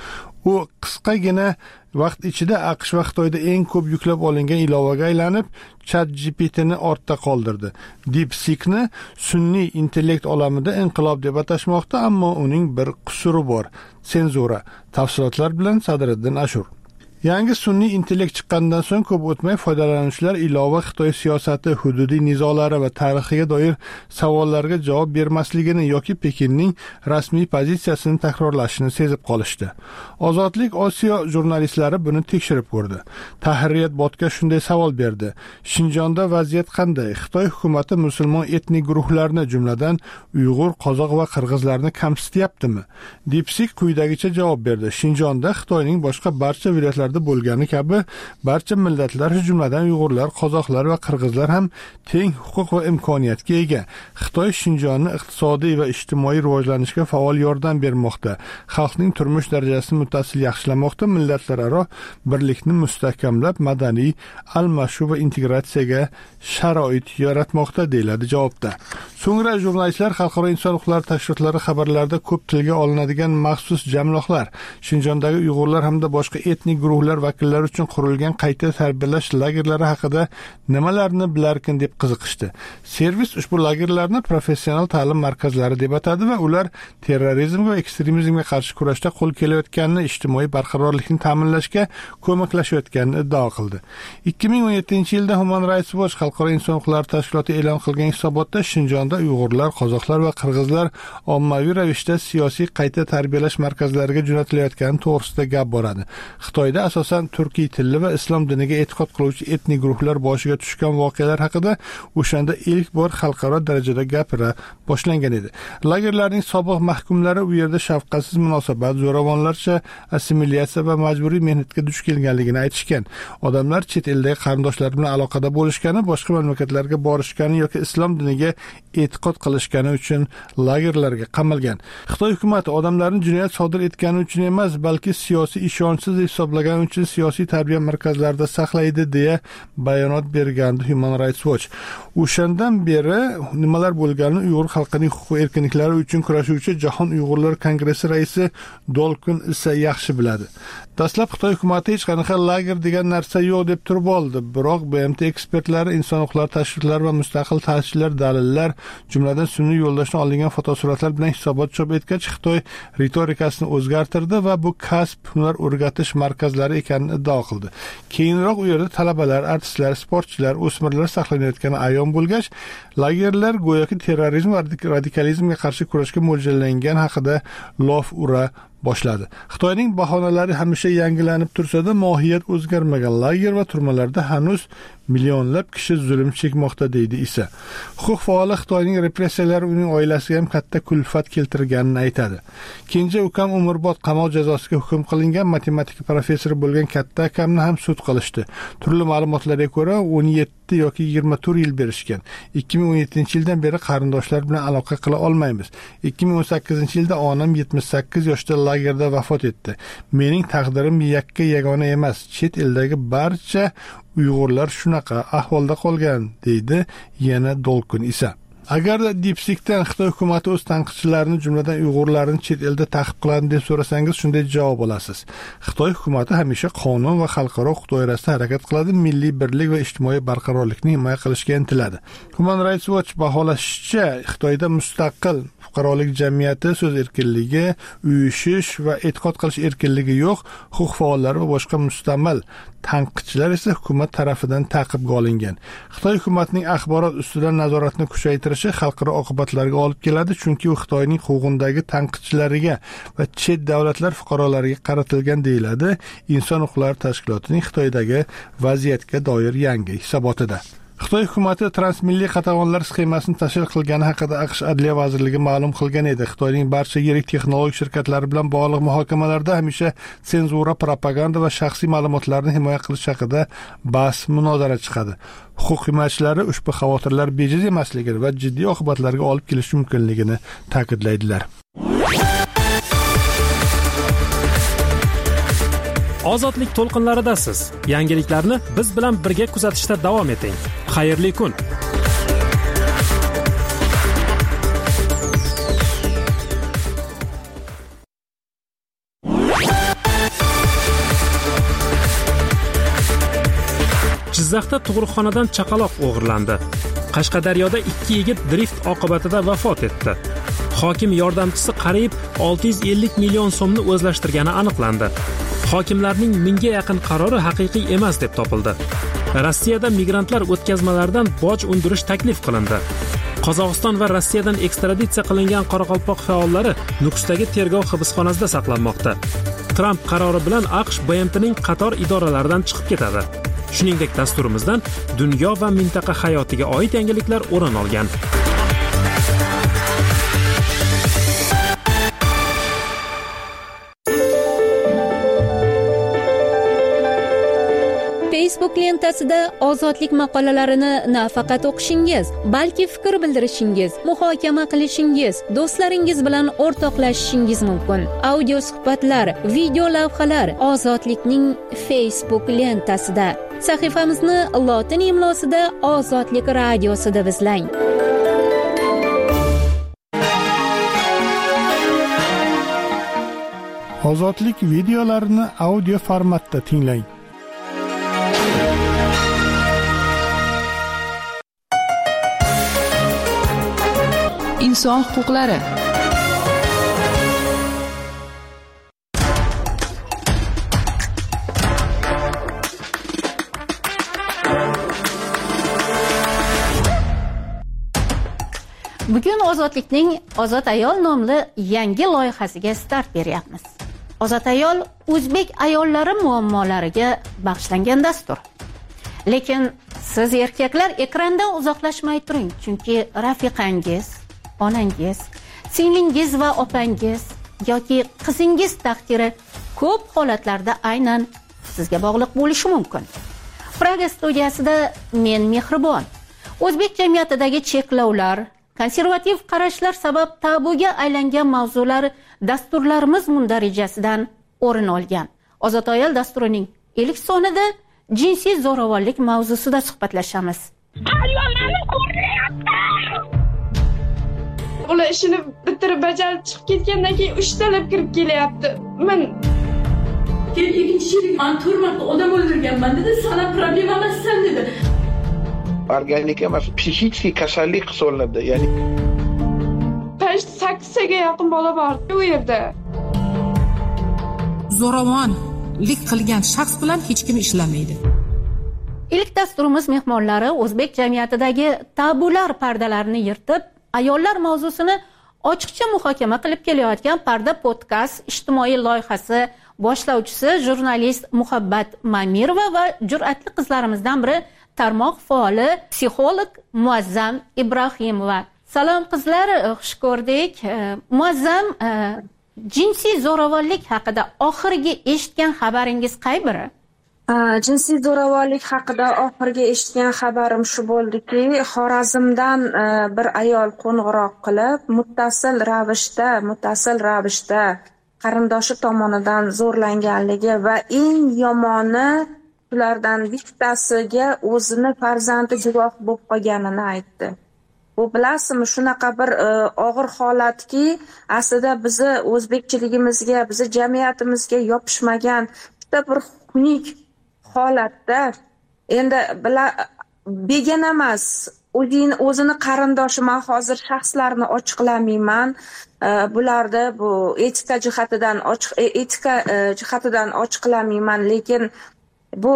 u qisqagina vaqt ichida AQSh va Xitoyda eng ko'p yuklab olingan ilovaga aylanib, ChatGPTni ortda qoldirdi. DeepSeekni sun'iy intellekt olamida inqilob deb atashmoqda, ammo uning bir qusuri bor: senzura. Tafsilotlar bilan Sadriddin Ashur. Yangi sun'iy intellekt chiqqandan so'ng ko'p o'tmay foydalanuvchilar ilova Xitoy siyosati, hududiy nizolari va tarixiga doir savollarga javob bermasligini yoki Pekinning rasmiy pozitsiyasini takrorlashini sezib qolishdi. Ozodlik Osiyo jurnalistlari buni tekshirib ko'rdi. Tahririyat botga shunday savol berdi: Shinjonda vaziyat qanday? Xitoy hukumatı musulmon etnik guruhlarni, jumladan Uyg'ur, qozoq va qirg'izlarni kamsityaptimi? DeepSeek quyidagicha javob berdi: Shinjonda Xitoyning boshqa barcha viloyatlarida bo'lgani kabi barcha millatlar, jumladan Uyg'urlar, qozoqlar va qirg'izlar ham teng huquq va imkoniyatga ega. Xitoy Shinjonni iqtisodiy va ijtimoiy rivojlanishga faol yordam bermoqda. Xalqning turmush darajasini muttasil yaxshilamoqda, millatlararo birlikni mustahkamlab, madaniy almashuv va integratsiyaga sharoit yaratmoqda, deyiladi javobda. So'ngra jurnalistlar xalqaro inson huquqlari tashkilotlari xabarlarida ko'p tilga olinadigan maxsus jamloqlar, Shinjondagi Uyg'urlar hamda boshqa etnik guruhlar vakillari uchun qurilgan qayta tarbiyalash lagerlari haqida nimalarni bilarkin deb qiziqishdi. Servis ushbu lagerlarni professional ta'lim markazlari deb atadi va ular terrorizm va ekstremizmga qarshi kurashda qo'l kelayotganini, ijtimoiy barqarorlikni ta'minlashga ko'maklashayotganini iddao qildi. ikki ming o'n yettinchi yilda Human Rights Watch xalqaro inson huquqlari tashkiloti e'lon qilgan hisobotda Shinjonda Uyg'urlar, qozoqlar va qirg'izlar ommaviy ravishda siyosiy qayta tarbiyalash markazlariga jo'natilayotgani to'g'risida gap boradi. Xitoyda asosan turkiy tilli va islom diniga e'tiqod qiluvchi etnik guruhlar boshiga tushgan voqealar haqida o'shanda ilk bor xalqaro darajada gapira boshlangan edi. Lagerlarning sobiq mahkumlari u yerda shafqatsiz munosabat, zo'ravonlarcha assimilyatsiya va majburiy mehnatga duch kelganligini aytishgan. Odamlar chet eldagi qarindoshlari bilan aloqada bo'lishgani, boshqa mamlakatlarga borishgani yoki islom diniga e'tiqod qilishgani uchun lagerlarga qamalgan. Xitoy hukumatı odamlarning jinoyat sodir etgani uchun emas, balki siyosiy ishonchsiz hisoblagan uchun siyosiy tarbiya markazlarida saqlaydi deya bayonot bergandi Human Rights Watch. O'shandan beri nimalar bo'lganini Uyg'ur xalqining huquq erkinliklari uchun kurashuvchi Jahon Uyg'urlar Kongressi raisi Dolkun esa yaxshi biladi. Dastlab Xitoy hukumatı hech qanaqa lager degan narsa yo'q deb turib oldi, biroq B M T ekspertlari, inson huquqlari tashkilotlari va mustaqil ta'sischilar dalillar, jumladan sun'iy yo'ldoshdan olingan fotosuratlar bilan hisobot chop etgach, Xitoy ritorikasini o'zgartirdi va bu kasb, hunar o'rgatish markazlari ekanini iddao qildi. Keyinroq u yerda talabalar, artistlar, sportchilar, o'smirlar saqlanayotgani ayon bo'lgach, lagerlar go'yoki terrorizm va radikalizmga qarshi kurashga mo'ljallangan haqida lof ura boshladi. Xitoyning bahonalari hamisha yangilanib tursa-da, mohiyat o'zgarmagan. Lager va turmalarda hanuz millionlab kishi zulm chekmoqda, deydi esa. Huquq faoli Xitoyning repressiyalari uning oilasiga ham katta kulfat keltirganini aytadi. Kenja ukam umrbod qamoq jazosiga hukm qilingan matematika professori bo'lgan katta akamni ham sud qilishdi. Turli ma'lumotlarga ko'ra o'n yetti yoki yigirma to'rt yil berishgan. ikki ming o'n yettinchi yildan beri qarindoshlar bilan aloqa qila olmaymiz. ikki ming o'n sakkizinchi yilda onam yetmish sakkiz yoshda lagerda vafot etdi. Mening taqdirim yakka yagona emas. Chet eldagi barcha Uyg'urlar shunaqa ahvolda qolgan, deydi yana Dolkun esa. Agarda DeepSeekdan Xitoy hukumatı o'z tanqidchilarini, jumladan Uyg'urlarni chet elda ta'qib qiladi deb so'rasangiz, shunday javob olasiz. Xitoy hukumatı hamisha qonun va xalqaro huquq doirasida harakat qiladi, milliy birlik va ijtimoiy barqarorlikni himoya qilishga intiladi. Human Rights Watch baholashicha, Xitoyda mustaqil fuqarolik jamiyati, so'z erkinligi, uyushish va e'tiqod qilish erkinligi yo'q. Huquq faollari va boshqa mustamal tanqidchilar esa hukumat tarafidan ta'qibga olingan. Xitoy hukumatining axborot ustidan nazoratni kuchaytirishi xalqaro oqibatlarga olib keladi, chunki u Xitoyning quvg'indagi tanqidchilariga va chet davlatlar fuqarolariga qaratilgan, deyiladi Inson huquqlari tashkilotining Xitoydagi vaziyatga doir yangi hisobotida. Xitoy hukumatı transmilliy qatag'onlar sxemasini tashkil qilgani haqida AQSh Adliya vazirligi ma'lum qilgan edi. Xitoyning barcha yirik texnologik shirkatlari bilan bog'liq muhokamalarda hamisha senzura, propaganda va shaxsiy ma'lumotlarni himoya qilish haqida bahs, munozara chiqadi. Huquq himoyachilari ushbu xavotirlar bejiz emasligini va jiddiy oqibatlarga olib kelishi mumkinligini ta'kidlaydilar. Ozodlik to'lqinlaridasiz. Yangiliklarni biz bilan birga kuzatishda davom eting. Xayrli kun. Jizzaxda tug'ruqxonadan chaqaloq o'g'irlandi. Qashqadaryoda ikki yigit drift oqibatida vafot etdi. Hokim yordamchisi qariyb olti yuz ellik million so'mni o'zlashtirgani aniqlandi. Hokimlarning mingga yaqin qarori haqiqiy emas deb topildi. Rossiyada migrantlar o'tkazmalaridan boj undirish taklif qilindi. Qozog'iston va Rossiyadan ekstraditsiya qilingan Qoraqalpoq faollari Nukusdagi tergov hibsxonasida saqlanmoqda. Tramp qarori bilan AQSh B M Tning qator idoralaridan chiqib ketadi. Shuningdek, dasturimizdan dunyo va mintaqa hayotiga oid yangiliklar o'rin olgan. Facebook lentasida ozodlik maqolalarini nafaqat o'qishingiz, balki fikr bildirishingiz, muhokama qilishingiz, do'stlaringiz bilan o'rtoqlashishingiz mumkin. Audio suhbatlar, video lavhalar ozodlikning Facebook lentasida. Sahifamizni lotin imlosida Ozodlik radiosi deb izlang. Ozodlik videolarini audio formatda tinglang. Inson huquqlari. Bugun Ozodlikning Ozod ayol nomli yangi loyihasiga start beryapmiz. Ozod ayol o'zbek ayollari muammolariga bag'ishlangan dastur. Lekin siz erkaklar ekrandan uzoqlashmay turing, chunki rafiqangiz, onangiz, singlingiz va opangiz yoki qizingiz taqdiri ko'p holatlarda aynan sizga bog'liq bo'lishi mumkin. Praga studiyasida men Mehribon o'zbek jamiyatidagi cheklovlar, konservativ qarashlar sabab tabuga aylangan mavzular dasturlarimiz mundarijasidan o'rin olgan. Ozod ayol dasturining ilk sonida jinsiy zo'ravonlik mavzusida suhbatlashamiz. Ayollarni ko'ryapti. Ular ishini bitirib bajarib chiqib ketgandan keyin uchtalab kirib kelyapti. Men keyin ikkinchi sherik men to'rt marta odam o'ldirganman dedi, sana problema emassan dedi. Organik emas, psixik kasallik hisoblanadi, ya'ni sakkiz ga yaqin bola bor u yerda. Zo'ravonlik qilgan shaxs bilan hech kim ishlamaydi. Ilk dasturimiz mehmonlari o'zbek jamiyatidagi tabular pardalarini yirtib, ayollar mavzusini ochiqcha muhokama qilib kelayotgan Parda podkast ijtimoiy loyihasi boshlovchisi jurnalist Muhabbat Mamirova va jur'atli qizlarimizdan biri tarmoq faoli psixolog Muazzam Ibrohimova. Salom qizlar, xush ko'rdik. Muazzam, jinsiy zo'ravonlik haqida oxirgi eshitgan xabaringiz qay biri? Jinsiy zo'ravonlik haqida oxirgi eshitgan xabarim shu bo'ldiki, Xorazmdan bir ayol qo'ng'iroq qilib, muttasil ravishda, muttasil ravishda qarindoshi tomonidan zo'rlanganligi va eng yomoni ulardan bittasiga o'zini farzandi guvoh bo'lib qolganini aytdi. Bu bilasizmi, shunaqa bir og'ir holatki, aslida bizni o'zbekchiligimizga, bizni jamiyatimizga yopishmagan juda bir xunuk holatda. Endi begona emas, o'zini o'zini qarindoshi, men hozir shaxslarni ochiqlamayman. Bularda bu etika jihatidan ochiq etika jihatidan ochiqlamayman, lekin bu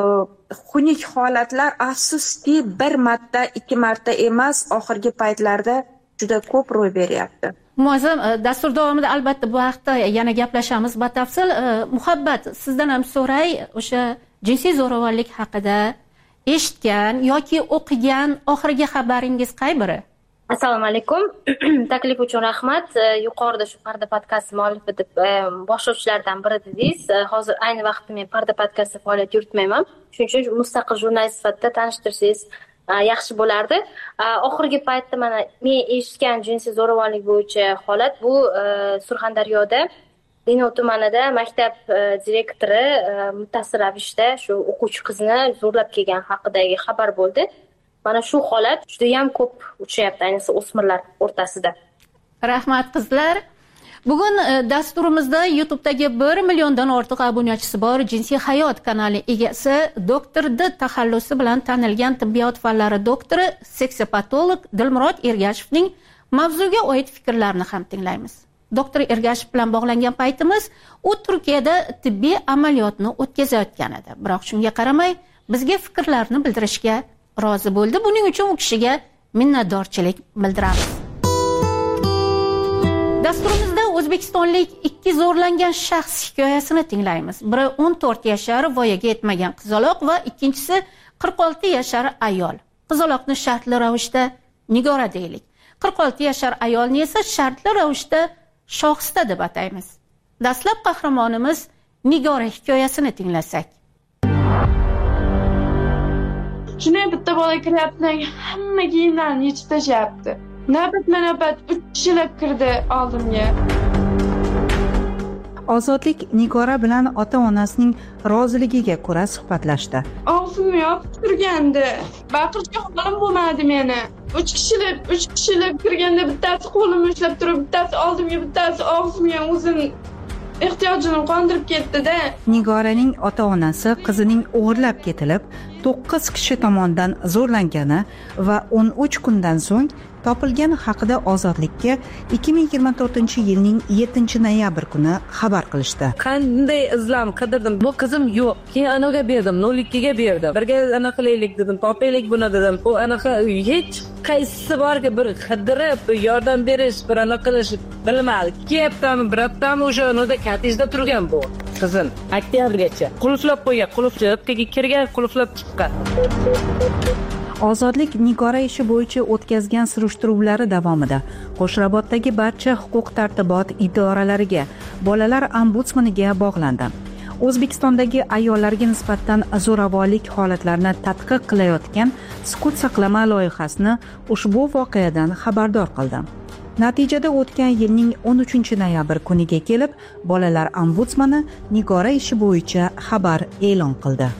xunuk holatlar afsuski bir marta, ikki marta emas, oxirgi paytlarda juda ko'p ro'y beryapti. Muazzam, dastur davomida albatta bu haqda yana gaplashamiz batafsil. Muhabbat, sizdan ham so'ray, o'sha jinsiy zo'ravonlik haqida eshitgan yoki o'qigan oxirgi xabaringiz qay biri? Assalomu alaykum. Taklif uchun rahmat. Yuqorida shu Parda podkasti muallifi deb boshlovchilardan biri dedingiz. Hozir ayni vaqtda men Parda podkastida faoliyat yuritmayman. Shuning uchun mustaqil jurnalist sifatida tanishtirsangiz yaxshi bo'lardi. Oxirgi paytda mana men eshitgan jinsiy zo'ravonlik bo'yicha holat bu Surxondaryoda Denov tumanida maktab direktori muttasil ravishda shu o'quvchi qizni zo'rlab kelgan haqidagi xabar bo'ldi. Mana shu holat juda ham ko'p uchrayapti, ayniqsa o'smirlar o'rtasida. Rahmat qizlar. Bugun dasturimizda YouTube'dagi bir milliondan ortiq obunachisi bor Jinsiy hayot kanali egasi, doktor D taxallusi bilan tanilgan tibbiyot fanlari doktori, seksopatolog Dilmurod Ergashevning mavzuga oid fikrlarini ham tinglaymiz. Doktor Ergashev bilan bog'langan paytimiz u Turkiyada tibbiy amaliyotni o'tkazayotgan edi. Biroq shunga qaramay bizga fikrlarini bildirishga rozi bo'ldi. Buning uchun u kishiga minnatdorchilik bildiramiz. Dasturimizda o'zbekistonlik ikki zo'rlangan shaxs hikoyasini tinglaymiz. Biri o'n to'rt yashar voyaga yetmagan qizaloq va ikkinchisi qirq olti yashar ayol. Qizaloqni shartli ravishda Nigora deylik. qirq olti yashar ayolni esa shartli ravishda Shohista deb ataymiz. Dastlab qahramonimiz Nigora hikoyasini tinglasak. Shunday bitta bola kiryapti, hamma kiyimlarni yechib tashyapti. Navbatma-navbat uch kishilab kirdi oldimga. Ozodlik Nigora bilan ota-onasining roziligiga ko'ra suhbatlashdi. Og'zimni yopib turgandi. Baqirishga holim bo'lmadi meni. uch kishilab, uch kishilab kirganda bittasi qo'limni ushlab turib, bittasi oldimga, bittasi og'zimga o'zini ehtiyojini qondirib ketdi-da. Nigoraning ota-onasi qizining o'g'irlab ketilib, to'qqiz kishi tomonidan zo'rlangani va o'n uch kundan so'ng topilgani haqida Ozodlikka ikki ming yigirma to'rtinchi yilning yettinchi noyabr kuni xabar qilishdi. Qanday izlam qidirdim. Bu qizim yo'q. Keyin anaga berdim, nol ikkiga berdim. Birga anaqa qilaylik dedim, topaylik buni dedim. U anaqa hech qaysisi borga bir qidirib, yordam berish, bir anaqa qilish bilmadi. Keptami, biratami o'sha noda katijda turgan bu. Qizim oktyabrgacha qulflab qo'ygan, qulflab kirgan, qulflab chiqqan. Ozodlik Nigora ishi bo'yicha o'tkazgan surishtiruvlari davomida Qo'shrabotdagi barcha huquq-tartibot idoralariga, bolalar ombudsmaniga bog'landi. O'zbekistondagi ayollarga nisbatan zo'ravonlik holatlarini tadqiq qilayotgan sukut saqlama loyihasini ushbu voqeadan xabardor qildi. Natijada o'tgan yilning o'n uchinchi noyabr kuniga kelib, bolalar ombudsmani Nigora ishi bo'yicha xabar e'lon qildi.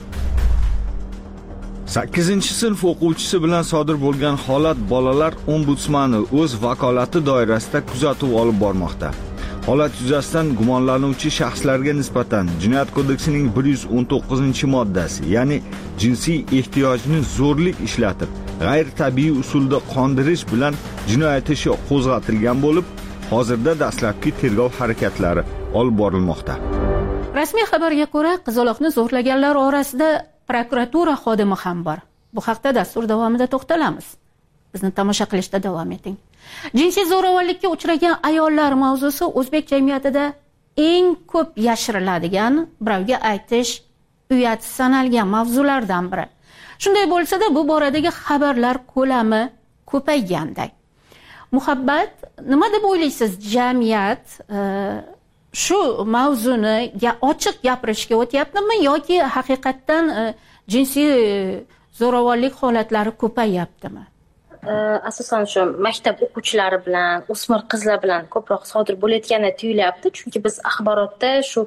sakkizinchi sinf o'quvchisi bilan sodir bo'lgan holat bolalar ombudsmani o'z vakolati doirasida kuzatuv olib bormoqda. Holat yuzasidan gumonlanuvchi shaxslarga nisbatan Jinoyat kodeksining bir yuz o'n to'qqizinchi moddasi, ya'ni jinsiy ehtiyojni zo'rlik ishlatib, g'ayritabiiy usulda qondirish bilan jinoyat ishi qo'zg'atilgan bo'lib, hozirda dastlabki tergov harakatlari olib borilmoqda. Rasmiy xabarga ko'ra, qizaloqni zo'rlaganlar orasida prokuratura xodimi ham bor. Bu haqda dastur davomida to'xtalamiz. Bizni tomosha qilishda davom eting. Jinsiy zo'ravonlikka uchragan ayollar mavzusi o'zbek jamiyatida eng ko'p yashiriladigan, birovga aytish uyat sanalgan mavzulardan biri. Shunday bo'lsa-da, bu boradagi xabarlar ko'lami ko'paygandek. Muhabbat, nima deb o'ylaysiz, jamiyat e, shu mavzuni ochiq gapirishga o'tyaptimi yoki haqiqatdan e, jinsiy zo'ravonlik holatlari ko'payaptimi? Asosan shu maktab o'quvchilari bilan, o'smir qizlar bilan ko'proq sodir bo'layotgani tuyulyapti, chunki biz axborotda shu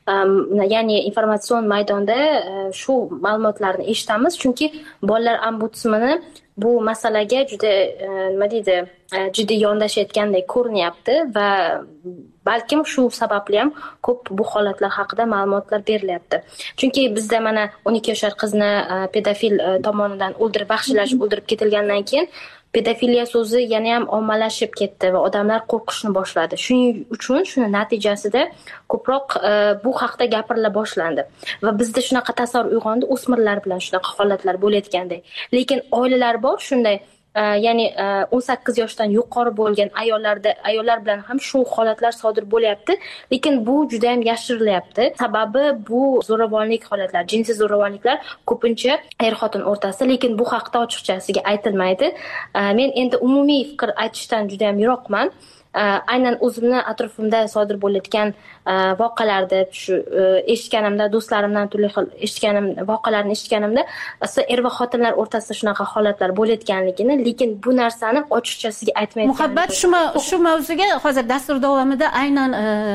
ya'ni informatsion maydonda shu ma'lumotlarni eshitamiz, chunki bolalar ombudsmani bu masalaga juda nima deydi, jiddiy yondashayotgandek ko'rinyapti va balkim shu sababli ham ko'p bu holatlar haqida ma'lumotlar berilyapti. Chunki bizda mana o'n ikki yoshar qizni pedofil tomonidan o'ldirib, vahshiylashtib o'ldirib ketilgandan keyin pedofiliya so'zi yana ham ommalashib ketdi va odamlar qo'rqishni boshladi. Shuning uchun shuni natijasida ko'proq bu haqda gapirila boshlandi va bizda shunaqa tasavvur uyg'ondi, o'smirlar bilan shunaqa holatlar bo'layotgandek. Lekin oilalar bor shunday, ya'ni o'n sakkiz yoshdan yuqori bo'lgan ayollarda ayollar bilan ham shu holatlar sodir bo'lyapti, lekin bu juda ham yashirilyapti. Sababi bu zo'ravonlik holatlari, jinsiy zo'ravonliklar ko'pincha er-xotin o'rtasida, lekin bu haqda ochiqchasiga aytilmaydi. Men endi umumiy fikr aytishdan juda ham yiroqman. Aynan o'zimni atrofimda sodir bo'layotgan voqealarda shu eshitganimda, do'stlarimdan turli xil eshitganim voqealarni eshitganimda, aslida er va xotinlar o'rtasida shunaqa holatlar bo'layotganligini, lekin bu narsani ochiqchasiga aytmayotgan. Muhabbat, shu shu mavzuga hozir dastur davomida aynan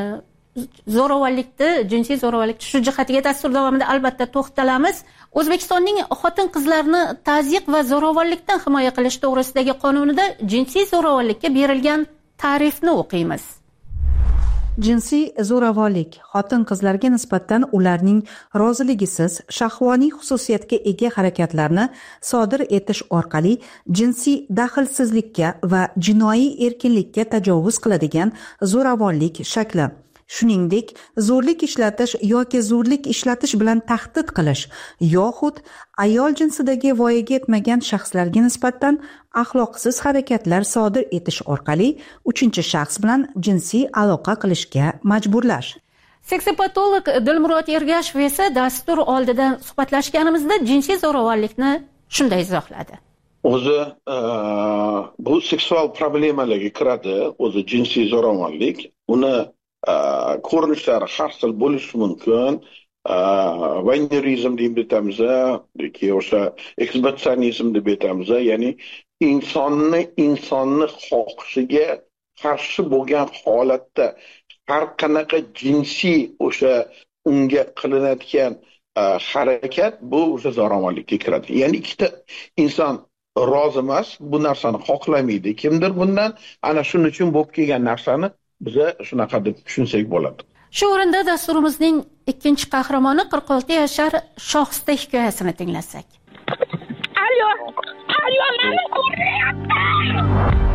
zo'ravonlikni, jinsiy zo'ravonlikni shu jihatiga dastur davomida albatta to'xtalamiz. O'zbekistonning xotin-qizlarni tazyiq va zo'ravonlikdan himoya qilish to'g'risidagi qonunida jinsiy zo'ravonlikka berilgan ta'rifni o'qiymiz. jinsiy zo'ravonlik xotin-qizlarga nisbatan ularning roziligisiz shahvoniy xususiyatga ega harakatlarni sodir etish orqali jinsiy daxlsizlikka va jinoiy erkinlikka tajovuz qiladigan zo'ravonlik shakli. Shuningdek, zo'rlik ishlatish yoki zo'rlik ishlatish bilan tahdid qilish yoxud ayol jinsidagi voyaga yetmagan shaxslarga nisbatan axloqsiz harakatlar sodir etish orqali uchinchi shaxs bilan jinsiy aloqa qilishga majburlash. Seksopatolog Dilmurod Ergashev esa dastur oldidan suhbatlashganimizda jinsiy zo'ravonlikni shunday izohladi. O'zi bu seksual problemalarga kiradi, o'zi jinsiy zo'ravonlik, uni ko'rinishlari har xil bo'lishi mumkin. Voyeurizm deb aytamiz yoki o'sha ekshibisionizm deb aytamiz, ya'ni insonni insonni xohishiga qarshi bo'lgan holatda har qanaqa jinsiy o'sha unga qilinadigan harakat bu o'sha zo'ravonlikka kiradi. Ya'ni ikkita inson rozi emas, bu narsani xohlamaydi. Kimdir bundan ana shuning uchun bo'lib kelgan narsani biza shunaqa deb tushunsak bo'ladi. Shu o'rinda dasturimizning ikkinchi qahramoni qirq olti yashar Shohista hikoyasini tinglasak. Alyo, alyo, meni ko'ryapti.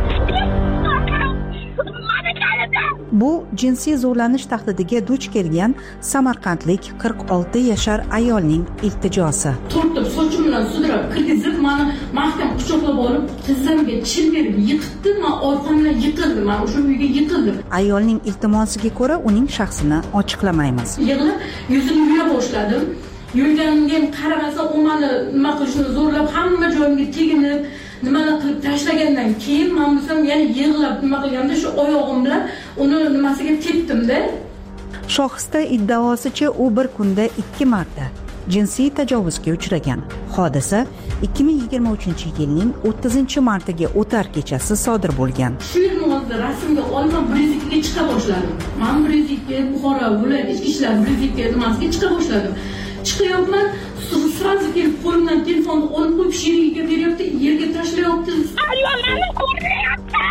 Bu jinsiy zo'rlanish tahdidiga duch kelgan samarqandlik qirq olti yashar ayolning iltijosi. Tortib, sochim bilan sudrab, kirgizib, meni mahkam quchoqlab olib, tizzamga chil berib yiqitdi, men orqamdan yiqildim, men o'sha uyga yiqildim. Ayolning iltimosiga ko'ra uning shaxsini ochiqlamaymiz. Yig'lab, yuzimni yuya boshladim. Yurganimga qaramasa, u meni nima qilishni zo'rlab, hamma joyimga teginib, nimalar qilib tashlagandan keyin men bo'lsam yana yig'lab nima qilganda shu oyog'im bilan uni nimasiga tepdim-da. Shohista iddaosicha u bir kunda ikki marta jinsiy tajovuzga uchragan. Hodisa ikki ming yigirma uchinchi yilning o'ttizinchi martiga o'tar kechasi sodir bo'lgan. Shu yerni rasmga olib Brezilyaga chiqa boshladim. Men Brezilyaga Buxoro viloyat ichki ishlar Brezilyaga nimasiga chiqa boshladim. Chiqayapman, sразу kelib qo'limdan telefonni olib qo'yib sherigiga beryapti, yerga tashlayapti. Alyo, meni ko'ryapti.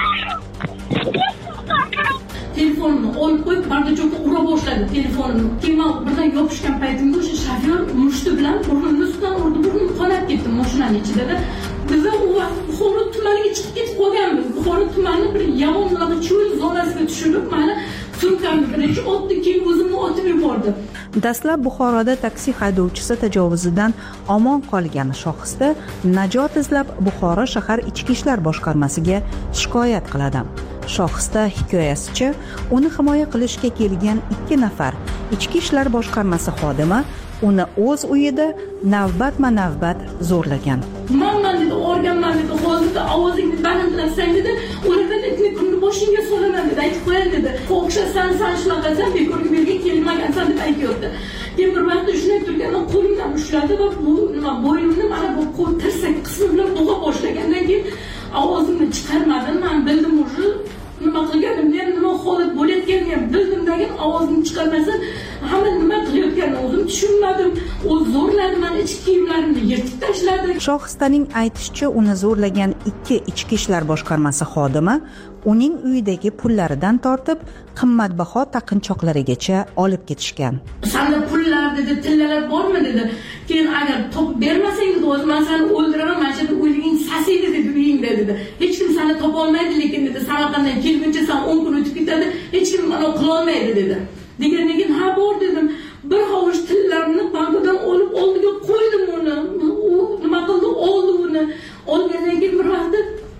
Telefonimni olib qo'yib, bardachoqqa ura boshladi telefonimni. Keyin birdan yopishgan paytimda o'sha shofyor mushti bilan burnimni ustidan urdi, burnim qonab ketdi mashinaning ichida. Biz u vaqt Buxoro tumaniga chiqib ketib qolganmiz. Buxoro tumani bir yomon bunaqa cho'l zonasiga tushirib, meni sumkamni birinchi otdi, keyin o'zimni otib yubordi. Dastlab Buxoroda taksi haydovchisi tajovuzidan omon qolgan Shohista najot izlab Buxoro shahar ichki ishlar boshqarmasiga shikoyat qiladi. Shohista hikoyasicha, uni himoya qilishga kelgan ikki nafar ichki ishlar boshqarmasi xodimi uni o'z uyida navbatma-navbat zo'rlagan. Mamman dedi, o'rganman dedi, hozirda ovozingni balandlasang dedi, ulardan etni kunni boshingga solaman dedi, aytib qo'yaman dedi. O'xshasan, san shunaqasan, bekorga berga kelmagansan deb aytayapti. Keyin bir vaqtda shunday turgandan qo'limdan ushladi va bu nima bo'ynimni mana bu qo'l tirsak qismi bilan bo'g'a boshlagandan keyin ovozimni chiqarmadim. Men bildim o'sha nima qilganimni, nima holat bo'layotganini ham bildimdagi ovozimni chiqarmasam, hamma nima qilayotganini o'zim tushunmadim. U zo'rladi, meni ichki kiyimlarimni yirtib tashladi. Shohistaning aytishicha, uni zo'rlagan ikki ichki ishlar boshqarmasi xodimi uning uyidagi pullaridan tortib qimmatbaho taqinchoqlarigacha olib ketishgan. Sanda pullar dedi, tillalar bormi dedi. Keyin agar topib bermasang dedi, o'zim men seni o'ldiraman, mana shu uyliging sasiydi dedi uyingda dedi. Hech kim seni topa olmaydi, lekin dedi, Samarqanddan kelguncha sen o'n kun o'tib ketadi, hech kim buni qila olmaydi dedi. Degandan keyin ha bor dedim. Bir hovuch tillarimni bankodan olib oldiga qo'ydim uni. U nima qildi? Oldi uni. Olgandan keyin bir vaqtda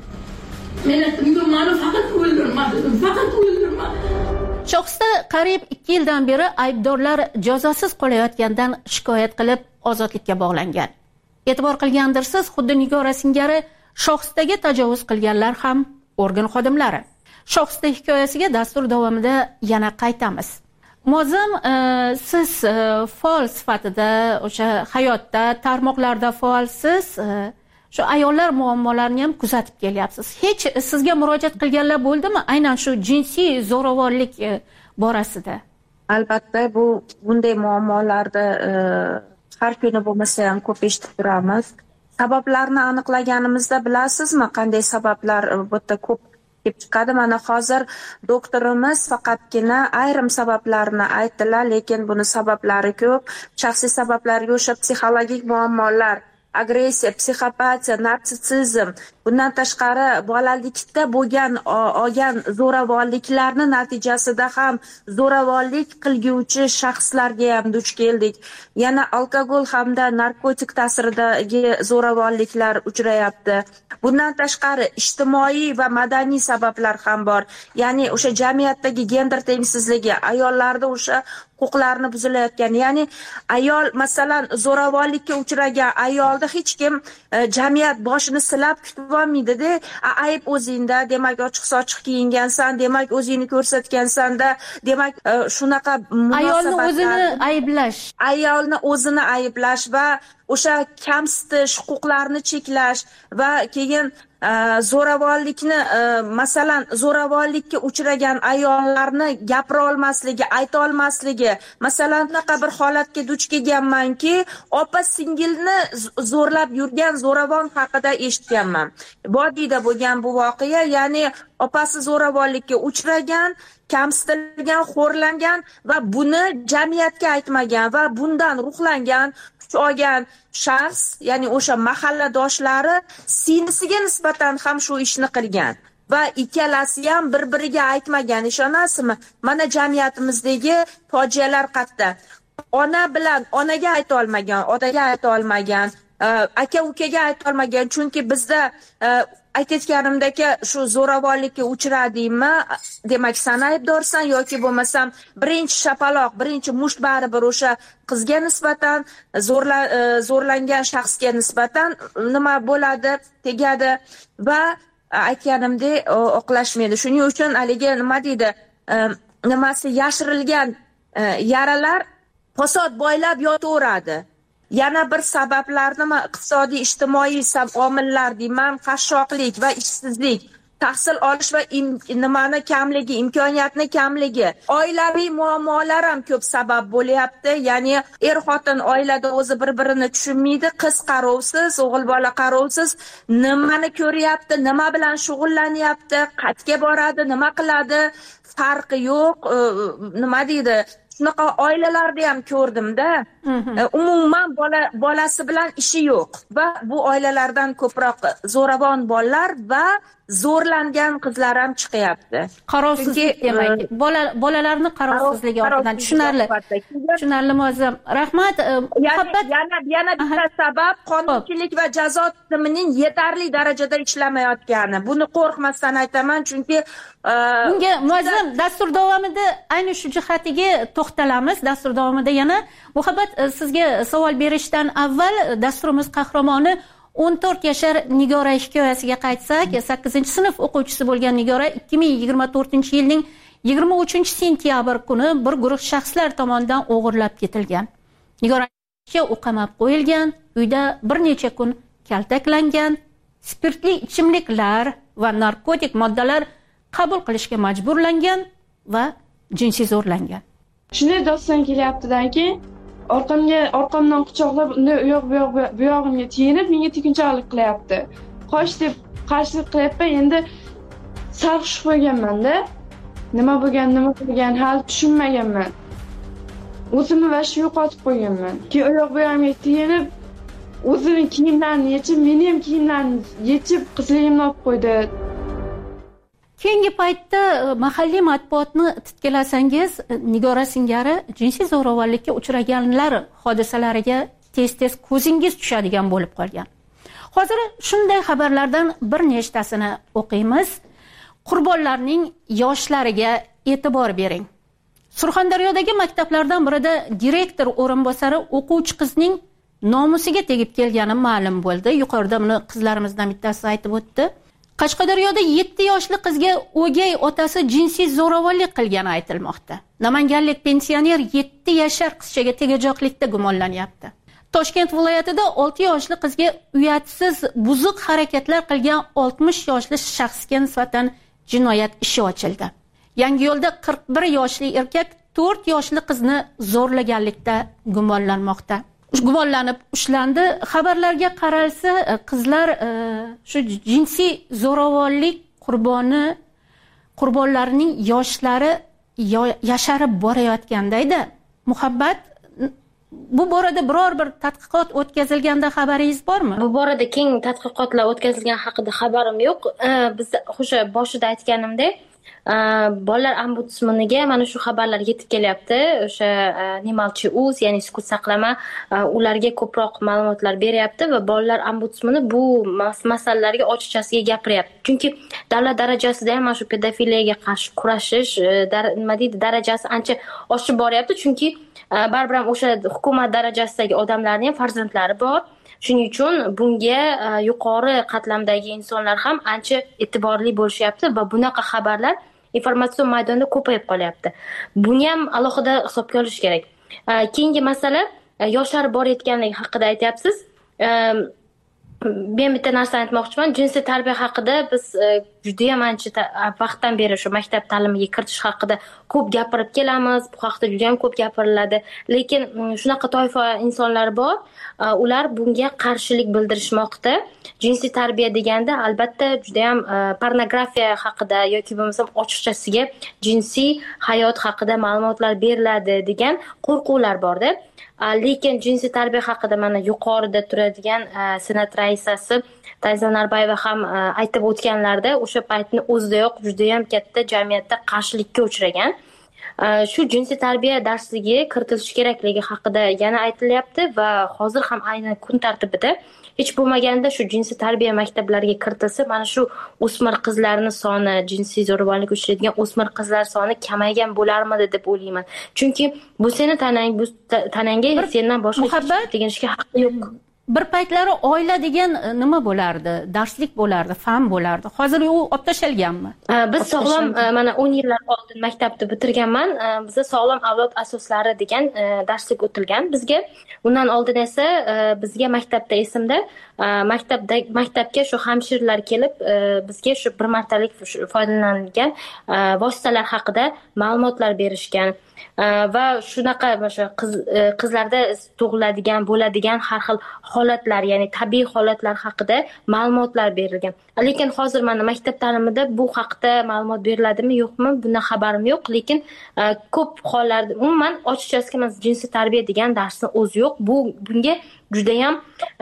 men aytdim, "Meni faqat o'ldirma" dedim. Faqat o'ldirma. Shohista qariyb ikki yildan beri aybdorlar jazosiz qolayotgandan shikoyat qilib ozodlikka bog'langan. E'tibor qilgandirsiz, xuddi Nigora singari Shohistaga tajovuz qilganlar ham organ xodimlari. Shohista hikoyasiga dastur davomida yana qaytamiz. Muazzam, e, siz e, faol sifatida o'sha hayotda, tarmoqlarda faolsiz, e, shu ayollar muammolarini ham kuzatib kelyapsiz. Hech sizga murojaat qilganlar bo'ldimi aynan shu jinsiy zo'ravonlik e, borasida? Albatta, bu bunday muammolarni e, har kuni bo'lmasa ham ko'p eshitib turamiz. Sabablarni aniqlaganimizda bilasizmi, qanday sabablar bu yerda ko'p kelib chiqadi. Mana hozir doktorimiz faqatgina ayrim sabablarni aytdilar, lekin buni sabablari ko'p. Shaxsiy sabablarga o'sha psixologik muammolar, agressiya, psixopatiya, narsissizm, bundan tashqari bolalikda bo'lgan olgan zo'ravonliklarni natijasida ham zo'ravonlik qilguvchi shaxslarga ham duch keldik. Yana alkogol hamda narkotik ta'siridagi zo'ravonliklar uchrayapti. Bundan tashqari ijtimoiy va madaniy sabablar ham bor. Ya'ni o'sha jamiyatdagi gender tengsizligi, ayollarda o'sha huquqlarni buzilayotgan. Ya'ni ayol, masalan, zo'ravonlikka uchragan ayolda hech kim jamiyat boshini silab kutib olmaydi-da. Ayb o'zingda, demak ochiq sochiq kiyingansan, demak o'zingni ko'rsatgansan-da, demak shunaqa ayolni o'zini ayblash, ayolni o'zini ayblash va o'sha kamsitish, huquqlarni cheklash va keyin zo'ravonlikni, masalan, zo'ravonlikka uchragan ayollarni gapira olmasligi, ayta olmasligi. Masalan, unaqa bir holatga duch kelganmanki, opa singilni zo'rlab yurgan zo'ravon haqida eshitganman. Vodiyda bo'lgan bu voqea, ya'ni opasi zo'ravonlikka uchragan, kamsitilgan, xo'rlangan va buni jamiyatga aytmagan va bundan ruhlangan, kuch olgan shaxs, ya'ni o'sha mahalladoshlari singlisiga nisbatan ham shu ishni qilgan va ikkalasi ham bir-biriga aytmagan. Ishonasizmi? Mana jamiyatimizdagi fojialar qatta. Ona bilan onaga ayta olmagan, otaga ayta olmagan, aka ukaga ayta olmagan, chunki bizda aytayotganimdagi shu zo'ravonlikka uchradingmi, demak san aybdorsan, yoki bo'lmasam birinchi shapaloq, birinchi musht baribir o'sha qizga nisbatan, zo'rla zo'rlangan shaxsga nisbatan nima bo'ladi, tegadi va aytganimdek oqlashmaydi. Shuning uchun haligi nima deydi, nimasi yashirilgan yaralar fasod boylab yotaveradi. Yana bir sabablar nima? Iqtisodiy, ijtimoiy omillar deyman, qashshoqlik va ishsizlik, tahsil olish va nimani kamligi, imkoniyatni kamligi, oilaviy muammolar ham ko'p sabab bo'lyapti. Ya'ni er xotin oilada o'zi bir-birini tushunmaydi, qiz qarovsiz, o'g'il bola qarovsiz, nimani ko'ryapti, nima bilan shug'ullanyapti, qayerga boradi, nima qiladi, farqi yo'q. Nima deydi? Shunaqa oilalarda ham ko'rdim-da. Umuman bola bolasi bilan ishi yo'q va bu oilalardan ko'proq zo'ravon bolalar va zo'rlangan qizlar ham chiqyapti. Qarovsizlik demak, bolalarni qarovsizligi ortidan tushunarli. Tushunarli Muazzam. Rahmat. Muhabbat yana yana bitta sabab qonunchilik va jazo tizimining yetarli darajada ishlamayotgani. Buni qo'rqmasdan aytaman, chunki bunga Muazzam dastur davomida ayni shu jihatiga to'xtalamiz. Dastur davomida yana Muhabbat, sizga savol berishdan avval dasturimiz qahramoni o'n to'rt yashar Nigora hikoyasiga qaytsak, sakkizinchi sinf o'quvchisi bo'lgan Nigora ikki ming yigirma to'rtinchi yilning yigirma uchinchi sentyabr kuni bir guruh shaxslar tomonidan o'g'irlab ketilgan. Nigora u qamab qo'yilgan, uyda bir necha kun kaltaklangan, spirtli ichimliklar va narkotik moddalar qabul qilishga majburlangan va jinsiy zo'rlangan. Shunday doston kelyaptidanki, orqamga orqamdan quchoqlab, unda u yoq bu yoq bu yog'imga tiyinib, menga tekinchalik qilyapti. Qoch deb qarshilik qilyapman. Endi sarxush bo'lganman-da. Nima bo'lgan, nima qilgan hali tushunmaganman. O'zimni vash yo'qotib qo'yganman. Keyin u yoq bu yog'imga tiyinib, o'zining kiyimlarini yechib, meni ham kiyimlarimni yechib, qizligimni olib qo'ydi. Keyingi paytda mahalliy matbuotni titkalasangiz, Nigora singari jinsiy zo'ravonlikka uchraganlar hodisalariga tez-tez ko'zingiz tushadigan bo'lib qolgan. Hozir shunday xabarlardan bir nechtasini o'qiymiz. Qurbonlarning yoshlariga e'tibor bering. Surxondaryodagi maktablardan birida direktor o'rinbosari o'quvchi qizning nomusiga tegib kelgani ma'lum bo'ldi. Yuqorida buni qizlarimizdan bittasi aytib o'tdi. Qashqadaryoda yetti yoshli qizga o'gay otasi jinsiy zo'ravonlik qilgani aytilmoqda. Namanganlik pensioner yetti yashar qizchaga tegajoqlikda gumonlanyapti. Toshkent viloyatida olti yoshli qizga uyatsiz buzuq harakatlar qilgan oltmish yoshli shaxsga nisbatan jinoyat ishi ochildi. Yangiyo'lda qirq bir yoshli erkak to'rt yoshli qizni zo'rlaganlikda gumonlanmoqda. Gumonlanib ushlandi. Xabarlarga qaralsa, qizlar shu jinsiy zo'ravonlik qurboni qurbonlarning yoshlari yasharib borayotgandayda muhabbat bu borada biror bir tadqiqot o'tkazilganda xabaringiz bormi? Bu borada keng tadqiqotlar o'tkazilgani haqida xabarim yo'q. Bizda o'sha boshida aytganimdek, bolalar ombudsmaniga mana shu xabarlar yetib kelyapti. O'sha Nemalchi uz, ya'ni sukut saqlama ularga ko'proq ma'lumotlar beryapti va bolalar ombudsmani bu masalalarga ochiqchasiga gapiryapti. Chunki davlat darajasida ham mana shu pedofiliyaga qarshi kurashish nima deydi, darajasi ancha oshib boryapti. Chunki baribir ham o'sha hukumat darajasidagi odamlarning ham farzandlari bor. Shuning uchun bunga yuqori qatlamdagi insonlar ham ancha e'tiborli bo'lishyapti va bunaqa xabarlar informatsion maydonda ko'payib qolyapti. Buni ham alohida hisobga olish kerak. Keyingi masala yoshlar borayotganligi haqida aytyapsiz. Men bitta narsani aytmoqchiman. Jinsiy tarbiya haqida biz juda ham ancha vaqtdan beri shu maktab ta'limiga kiritish haqida ko'p gapirib kelamiz. Bu haqida juda ham ko'p gapiriladi. Lekin shunaqa toifa insonlar bor, ular bunga qarshilik bildirishmoqda. Jinsiy tarbiya deganda albatta juda ham pornografiya haqida yoki bo'lmasa ochiqchasiga jinsiy hayot haqida ma'lumotlar beriladi degan qo'rquvlar bor-da. Lekin jinsiy tarbiya haqida mana yuqorida turadigan senat raisasi Tayza Narbayeva ham aytib o'tganlarda o'sha paytni o'zidayoq juda ham katta jamiyatda qarshilikka uchragan. Shu jinsiy tarbiya darsligi kiritilishi kerakligi haqida yana aytilyapti va hozir ham aynan kun tartibida hech bo'lmaganda shu jinsiy tarbiya maktablariga kiritilsa, mana shu o'smir qizlarning soni, jinsiy zo'ravonlikka uchraydigan o'smir qizlar soni kamaygan bo'larmidi deb o'ylayman. Chunki bu seni tanang, bu tanangga sendan boshqa muhabbat deganishga haqqi yo'q. Bir paytlari oila degan nima bo'lardi? Darslik bo'lardi, fan bo'lardi. Hozir u olib tashalganmi? Biz sog'lom mana o'n yillar oldin maktabni bitirganman. Bizda sog'lom avlod asoslari degan darslik o'tilgan bizga. Undan oldin esa bizga maktabda esimda maktabda maktabga shu hamshirlar kelib bizga shu bir martalik foydalanilgan vositalar haqida ma'lumotlar berishgan. Va shunaqa o'sha qiz qizlarda tug'iladigan, bo'ladigan har xil holatlar, ya'ni tabiiy holatlar haqida ma'lumotlar berilgan. Lekin hozir mana maktab ta'limida bu haqida ma'lumot beriladimi, yo'qmi, bundan xabarim yo'q. Lekin ko'p hollarda umuman ochiqchasiga mana jinsiy tarbiya degan darsni o'zi yo'q. Bu bunga juda ham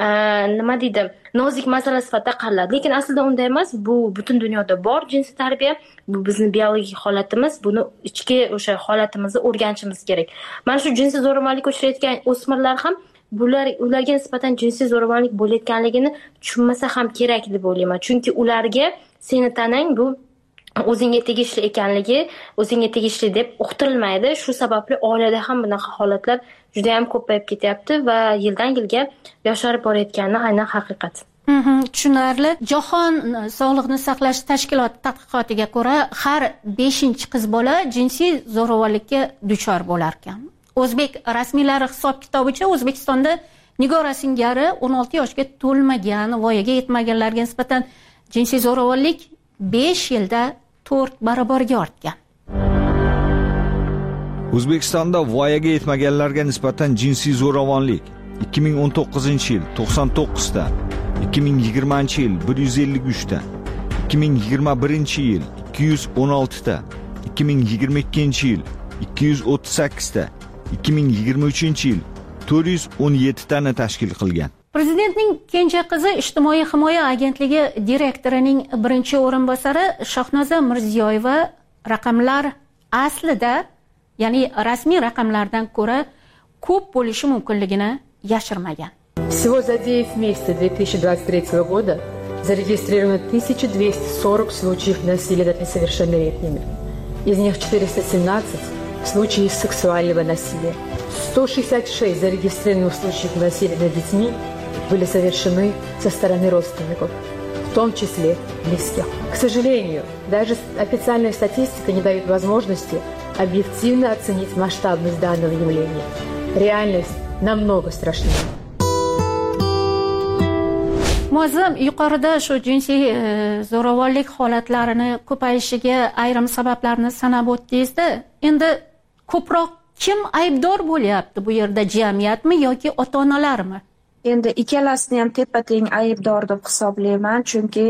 nima deydi, nozik masala sifatida qaraladi. Lekin aslida unday emas. Bu butun dunyoda bor jinsiy tarbiya. Bu bizning biologik holatimiz. Buni ichki o'sha holatimizni o'rganishimiz kerak. Mana shu jinsiy zo'ravonlikka uchrayotgan o'smirlar ham bular ularga nisbatan jinsiy zo'ravonlik bo'layotganligini tushunmasa ham kerak deb o'ylayman. Chunki ularga seni tanang bu o'zingga tegishli ekanligi, o'zingga tegishli deb uqtirilmaydi. Shu sababli oilada ham bunaqa holatlar juda ham ko'payib ketyapti va yildan yilga yosharib borayotgani aynan haqiqat. Tushunarli. Jahon Sog'liqni saqlash tashkiloti tadqiqotiga ko'ra, har beshinchi qiz bola jinsiy zo'ravonlikka duchor bo'lar ekan. O'zbek rasmiylari hisob-kitobicha O'zbekistonda Nigora singari o'n olti yoshga to'lmagan, voyaga yetmaganlarga nisbatan jinsiy zo'ravonlik besh yilda to'rt barobarga ortgan. O'zbekistonda voyaga yetmaganlarga nisbatan jinsiy zo'ravonlik ikki ming o'n to'qqizinchi yil to'qson to'qqiz ta, ikki ming yigirmanchi yil bir yuz ellik uch ta, ikki ming yigirma birinchi yil ikki yuz o'n olti ta, ikki ming yigirma ikkinchi yil ikki yuz o'ttiz sakkiz ta, ikki ming yigirma uchinchi yil to'rt yuz o'n yetti tani tashkil qilgan. Prezidentning kenja qizi Ijtimoiy himoya agentligi direktorining birinchi o'rinbosari Shohnoza Mirziyoyeva raqamlar aslida, ya'ni rasmiy raqamlardan ko'ra ko'p bo'lishi mumkinligini yashirmagan. Всего за девять месяцев две тысячи двадцать третьего года зарегистрировано тысяча двести сорок случаев насилия над несовершеннолетними. Из них четыреста семнадцать случаев сексуального насилия. сто шестьдесят шесть зарегистрированных случаев насилия над детьми были совершены со стороны родственников, в том числе близких. К сожалению, даже официальная статистика не дает возможности объективно оценить масштабность данного явления. Реальность намного страшнее. Muazzam, yuqorida shu jinsiy zo'ravonlik holatlarini ko'payishiga ayrim sabablarni sanab o'tdingizda, endi ko'proq kim aybdor bo'lyapti bu yerda, jamiyatmi yoki ota-onalarmi? Endi ikkalasini ham teppa-teng aybdor deb hisoblayman, chunki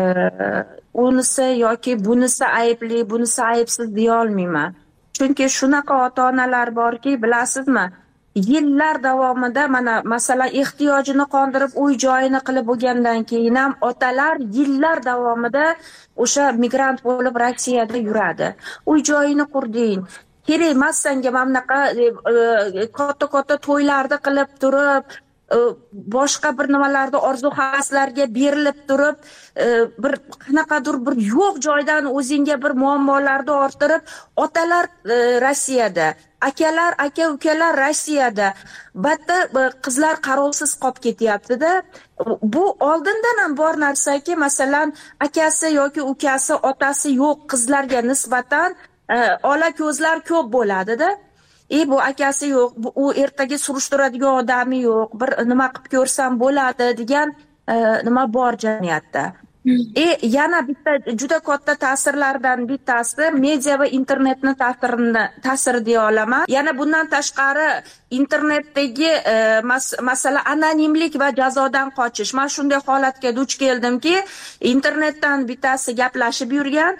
unisi yoki bunisi aybli, bunisi aybsiz deya olmayman. Chunki shunaqa ota-onalar borki, bilasizmi, yillar davomida mana masalan ehtiyojini qondirib uy-joyini qilib bo'lgandan keyin ham otalar yillar davomida o'sha migrant bo'lib Rossiyada yuradi. Uy-joyini qurding, kerak emas senga mana bunaqa katta-katta to'ylarni qilib turib, boshqa bir nimalarda orzu-havaslarga berilib turib, bir qanaqadir bir yo'q joydan o'zingga bir muammolarni orttirib, otalar Rossiyada, akalar, aka-ukalar Rossiyada, batta qizlar qarovsiz qolib ketyapti-da. Bu oldindan ham bor narsaki, masalan, akasi yoki ukasi, otasi yo'q qizlarga nisbatan ola ko'zlar ko'p bo'ladi-da. E bu akasi yo'q, u ertaga surishtiradigan odami yo'q, bir nima qilib ko'rsam bo'ladi degan nima bor jamiyatda. E yana bitta juda katta ta'sirlardan bittasi media va internetning ta'sirini ta'siri deya olaman. Yana bundan tashqari internetdagi masala anonimlik va jazodan qochish. Men shunday holatga duch keldimki, internetdan bittasi gaplashib yurgan,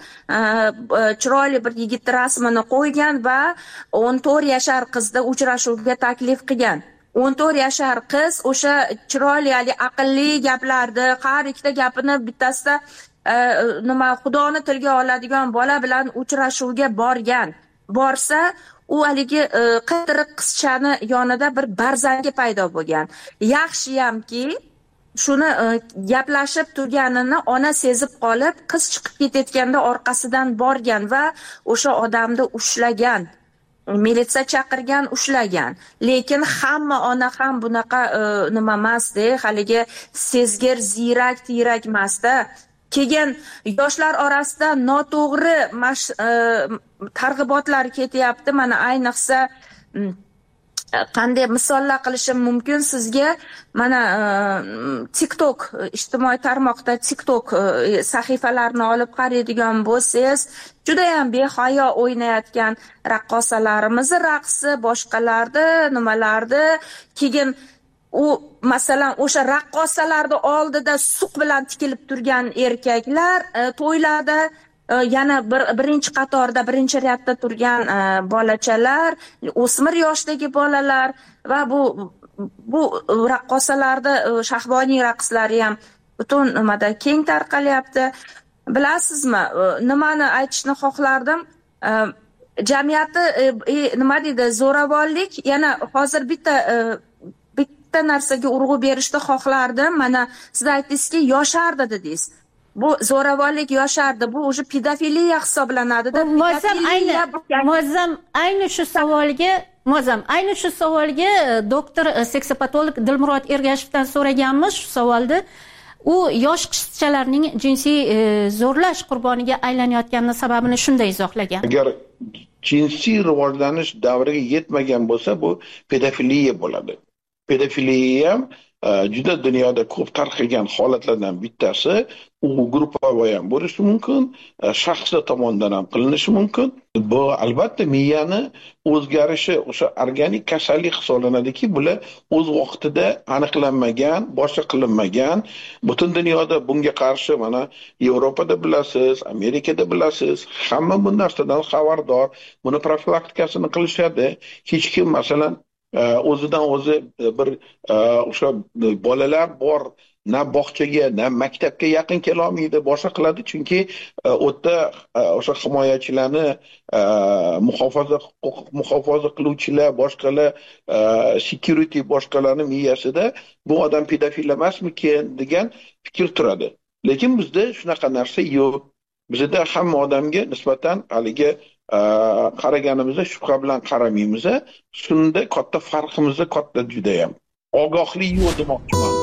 chiroyli bir yigit rasmini qo'ygan va o'n to'rt yashar qizni uchrashuvga taklif qilgan. o'n to'rt yashar qiz o'sha chiroyli, aqlli gaplarni, har ikkita gapini bittasida nima Xudoni tilga oladigan bola bilan uchrashuvga borgan. Borsa, u haligi qitiriq qizchani yonida bir barzangi paydo bo'lgan. Yaxshiyamki, shuni gaplashib turganini ona sezib qolib, qiz chiqib ketayotganda orqasidan borgan va o'sha odamni ushlagan. Militsiya chaqirgan, ushlagan. Lekin hamma ona ham bunaqa nima emas-da, haligi sezgir, ziyrak, tiyrak emas-da. Keyin yoshlar orasida noto'g'ri targ'ibotlar ketyapti. Mana ayniqsa qanday misollar qilishim mumkin sizga? Mana TikTok, ijtimoiy tarmoqda TikTok sahifalarni olib qaraydigan bo'lsangiz, juda ham behayo o'ynayotgan raqqosalarimiz raqsi, boshqalarni nimalarni, keyin u masalan o'sha raqqosalarning oldida suq bilan tikilib turgan erkaklar to'ylarda, yana bir birinchi qatorda, birinchi riyadda turgan bolachalar, o'smir yoshdagi bolalar va bu bu raqqosalarda shahvoniy raqslari ham butun nimada keng tarqalyapti. Bilasizmi, nimani aytishni xohlardim? Jamiyatda nima deydi, zo'ravonlik, yana hozir bitta bitta narsaga urg'u berishni xohlardim. Mana siz aytdingizki, yoshardi dedingiz. Bu zo'ravonlik yoshardi, bu o'sha pedofiliya hisoblanadi-da. Mo'zam ayni mo'zam ayni shu savolga Mo'zam ayni shu savolga doktor seksopatolog Dilmurod Ergashevdan so'raganmiz shu savolni. U yosh qizchalarning jinsiy zo'rlash qurboniga aylanayotgani sababini shunday izohlagan. Agar jinsiy rivojlanish davriga yetmagan bo'lsa, bu pedofiliya bo'ladi. Pedofiliya ham juda dunyoda ko'p tarqalgan holatlardan bittasi. U gruppaviy ham bo'lishi mumkin, shaxslar tomonidan ham qilinishi mumkin. Bu albatta miyani o'zgarishi, o'sha organik kasallik hisoblanadiki, bular o'z vaqtida aniqlanmagan, boshqa qilinmagan. Butun dunyoda bunga qarshi mana Yevropada bilasiz, Amerikada bilasiz, hamma bu narsadan xabardor. Buni profilaktikasini qilishadi. Hech kim masalan o'zidan o'zi bir o'sha bolalar bor, na bog'chaga, na maktabga yaqin kela olmaydi, boshqa qiladi, chunki o'tda o'sha himoyachilarni, muhofaza muhofaza qiluvchilar, boshqalar, security boshqalarning miyasida bu odam pedofil emasmikin degan fikr turadi. Lekin bizda shunaqa narsa yo'q. Bizda hamma odamga nisbatan haligi qaraganimizda shubha bilan qaramaymiz. Shunda katta farqimiz katta juda ham. Ogohlik yo'q demoqchiman.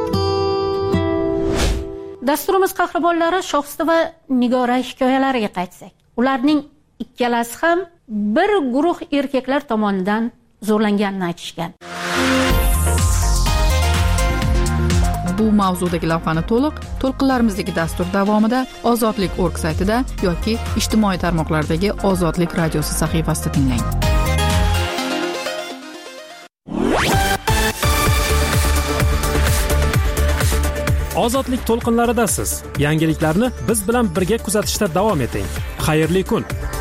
Dasturimiz qahramonlari Shohista va Nigora hikoyalariga qaytsak. Ularning ikkalasi ham bir guruh erkaklar tomonidan zo'rlanganini aytishgan. Bu mavzudagi lavhani to'liq to'lqinlarimizdagi dastur davomida Ozodlik nokta org saytida yoki ijtimoiy tarmoqlardagi Ozodlik radiosi sahifasida tinglang. Ozodlik to'lqinlaridasiz. Yangiliklarni biz bilan birga kuzatishda davom eting. Xayrli kun.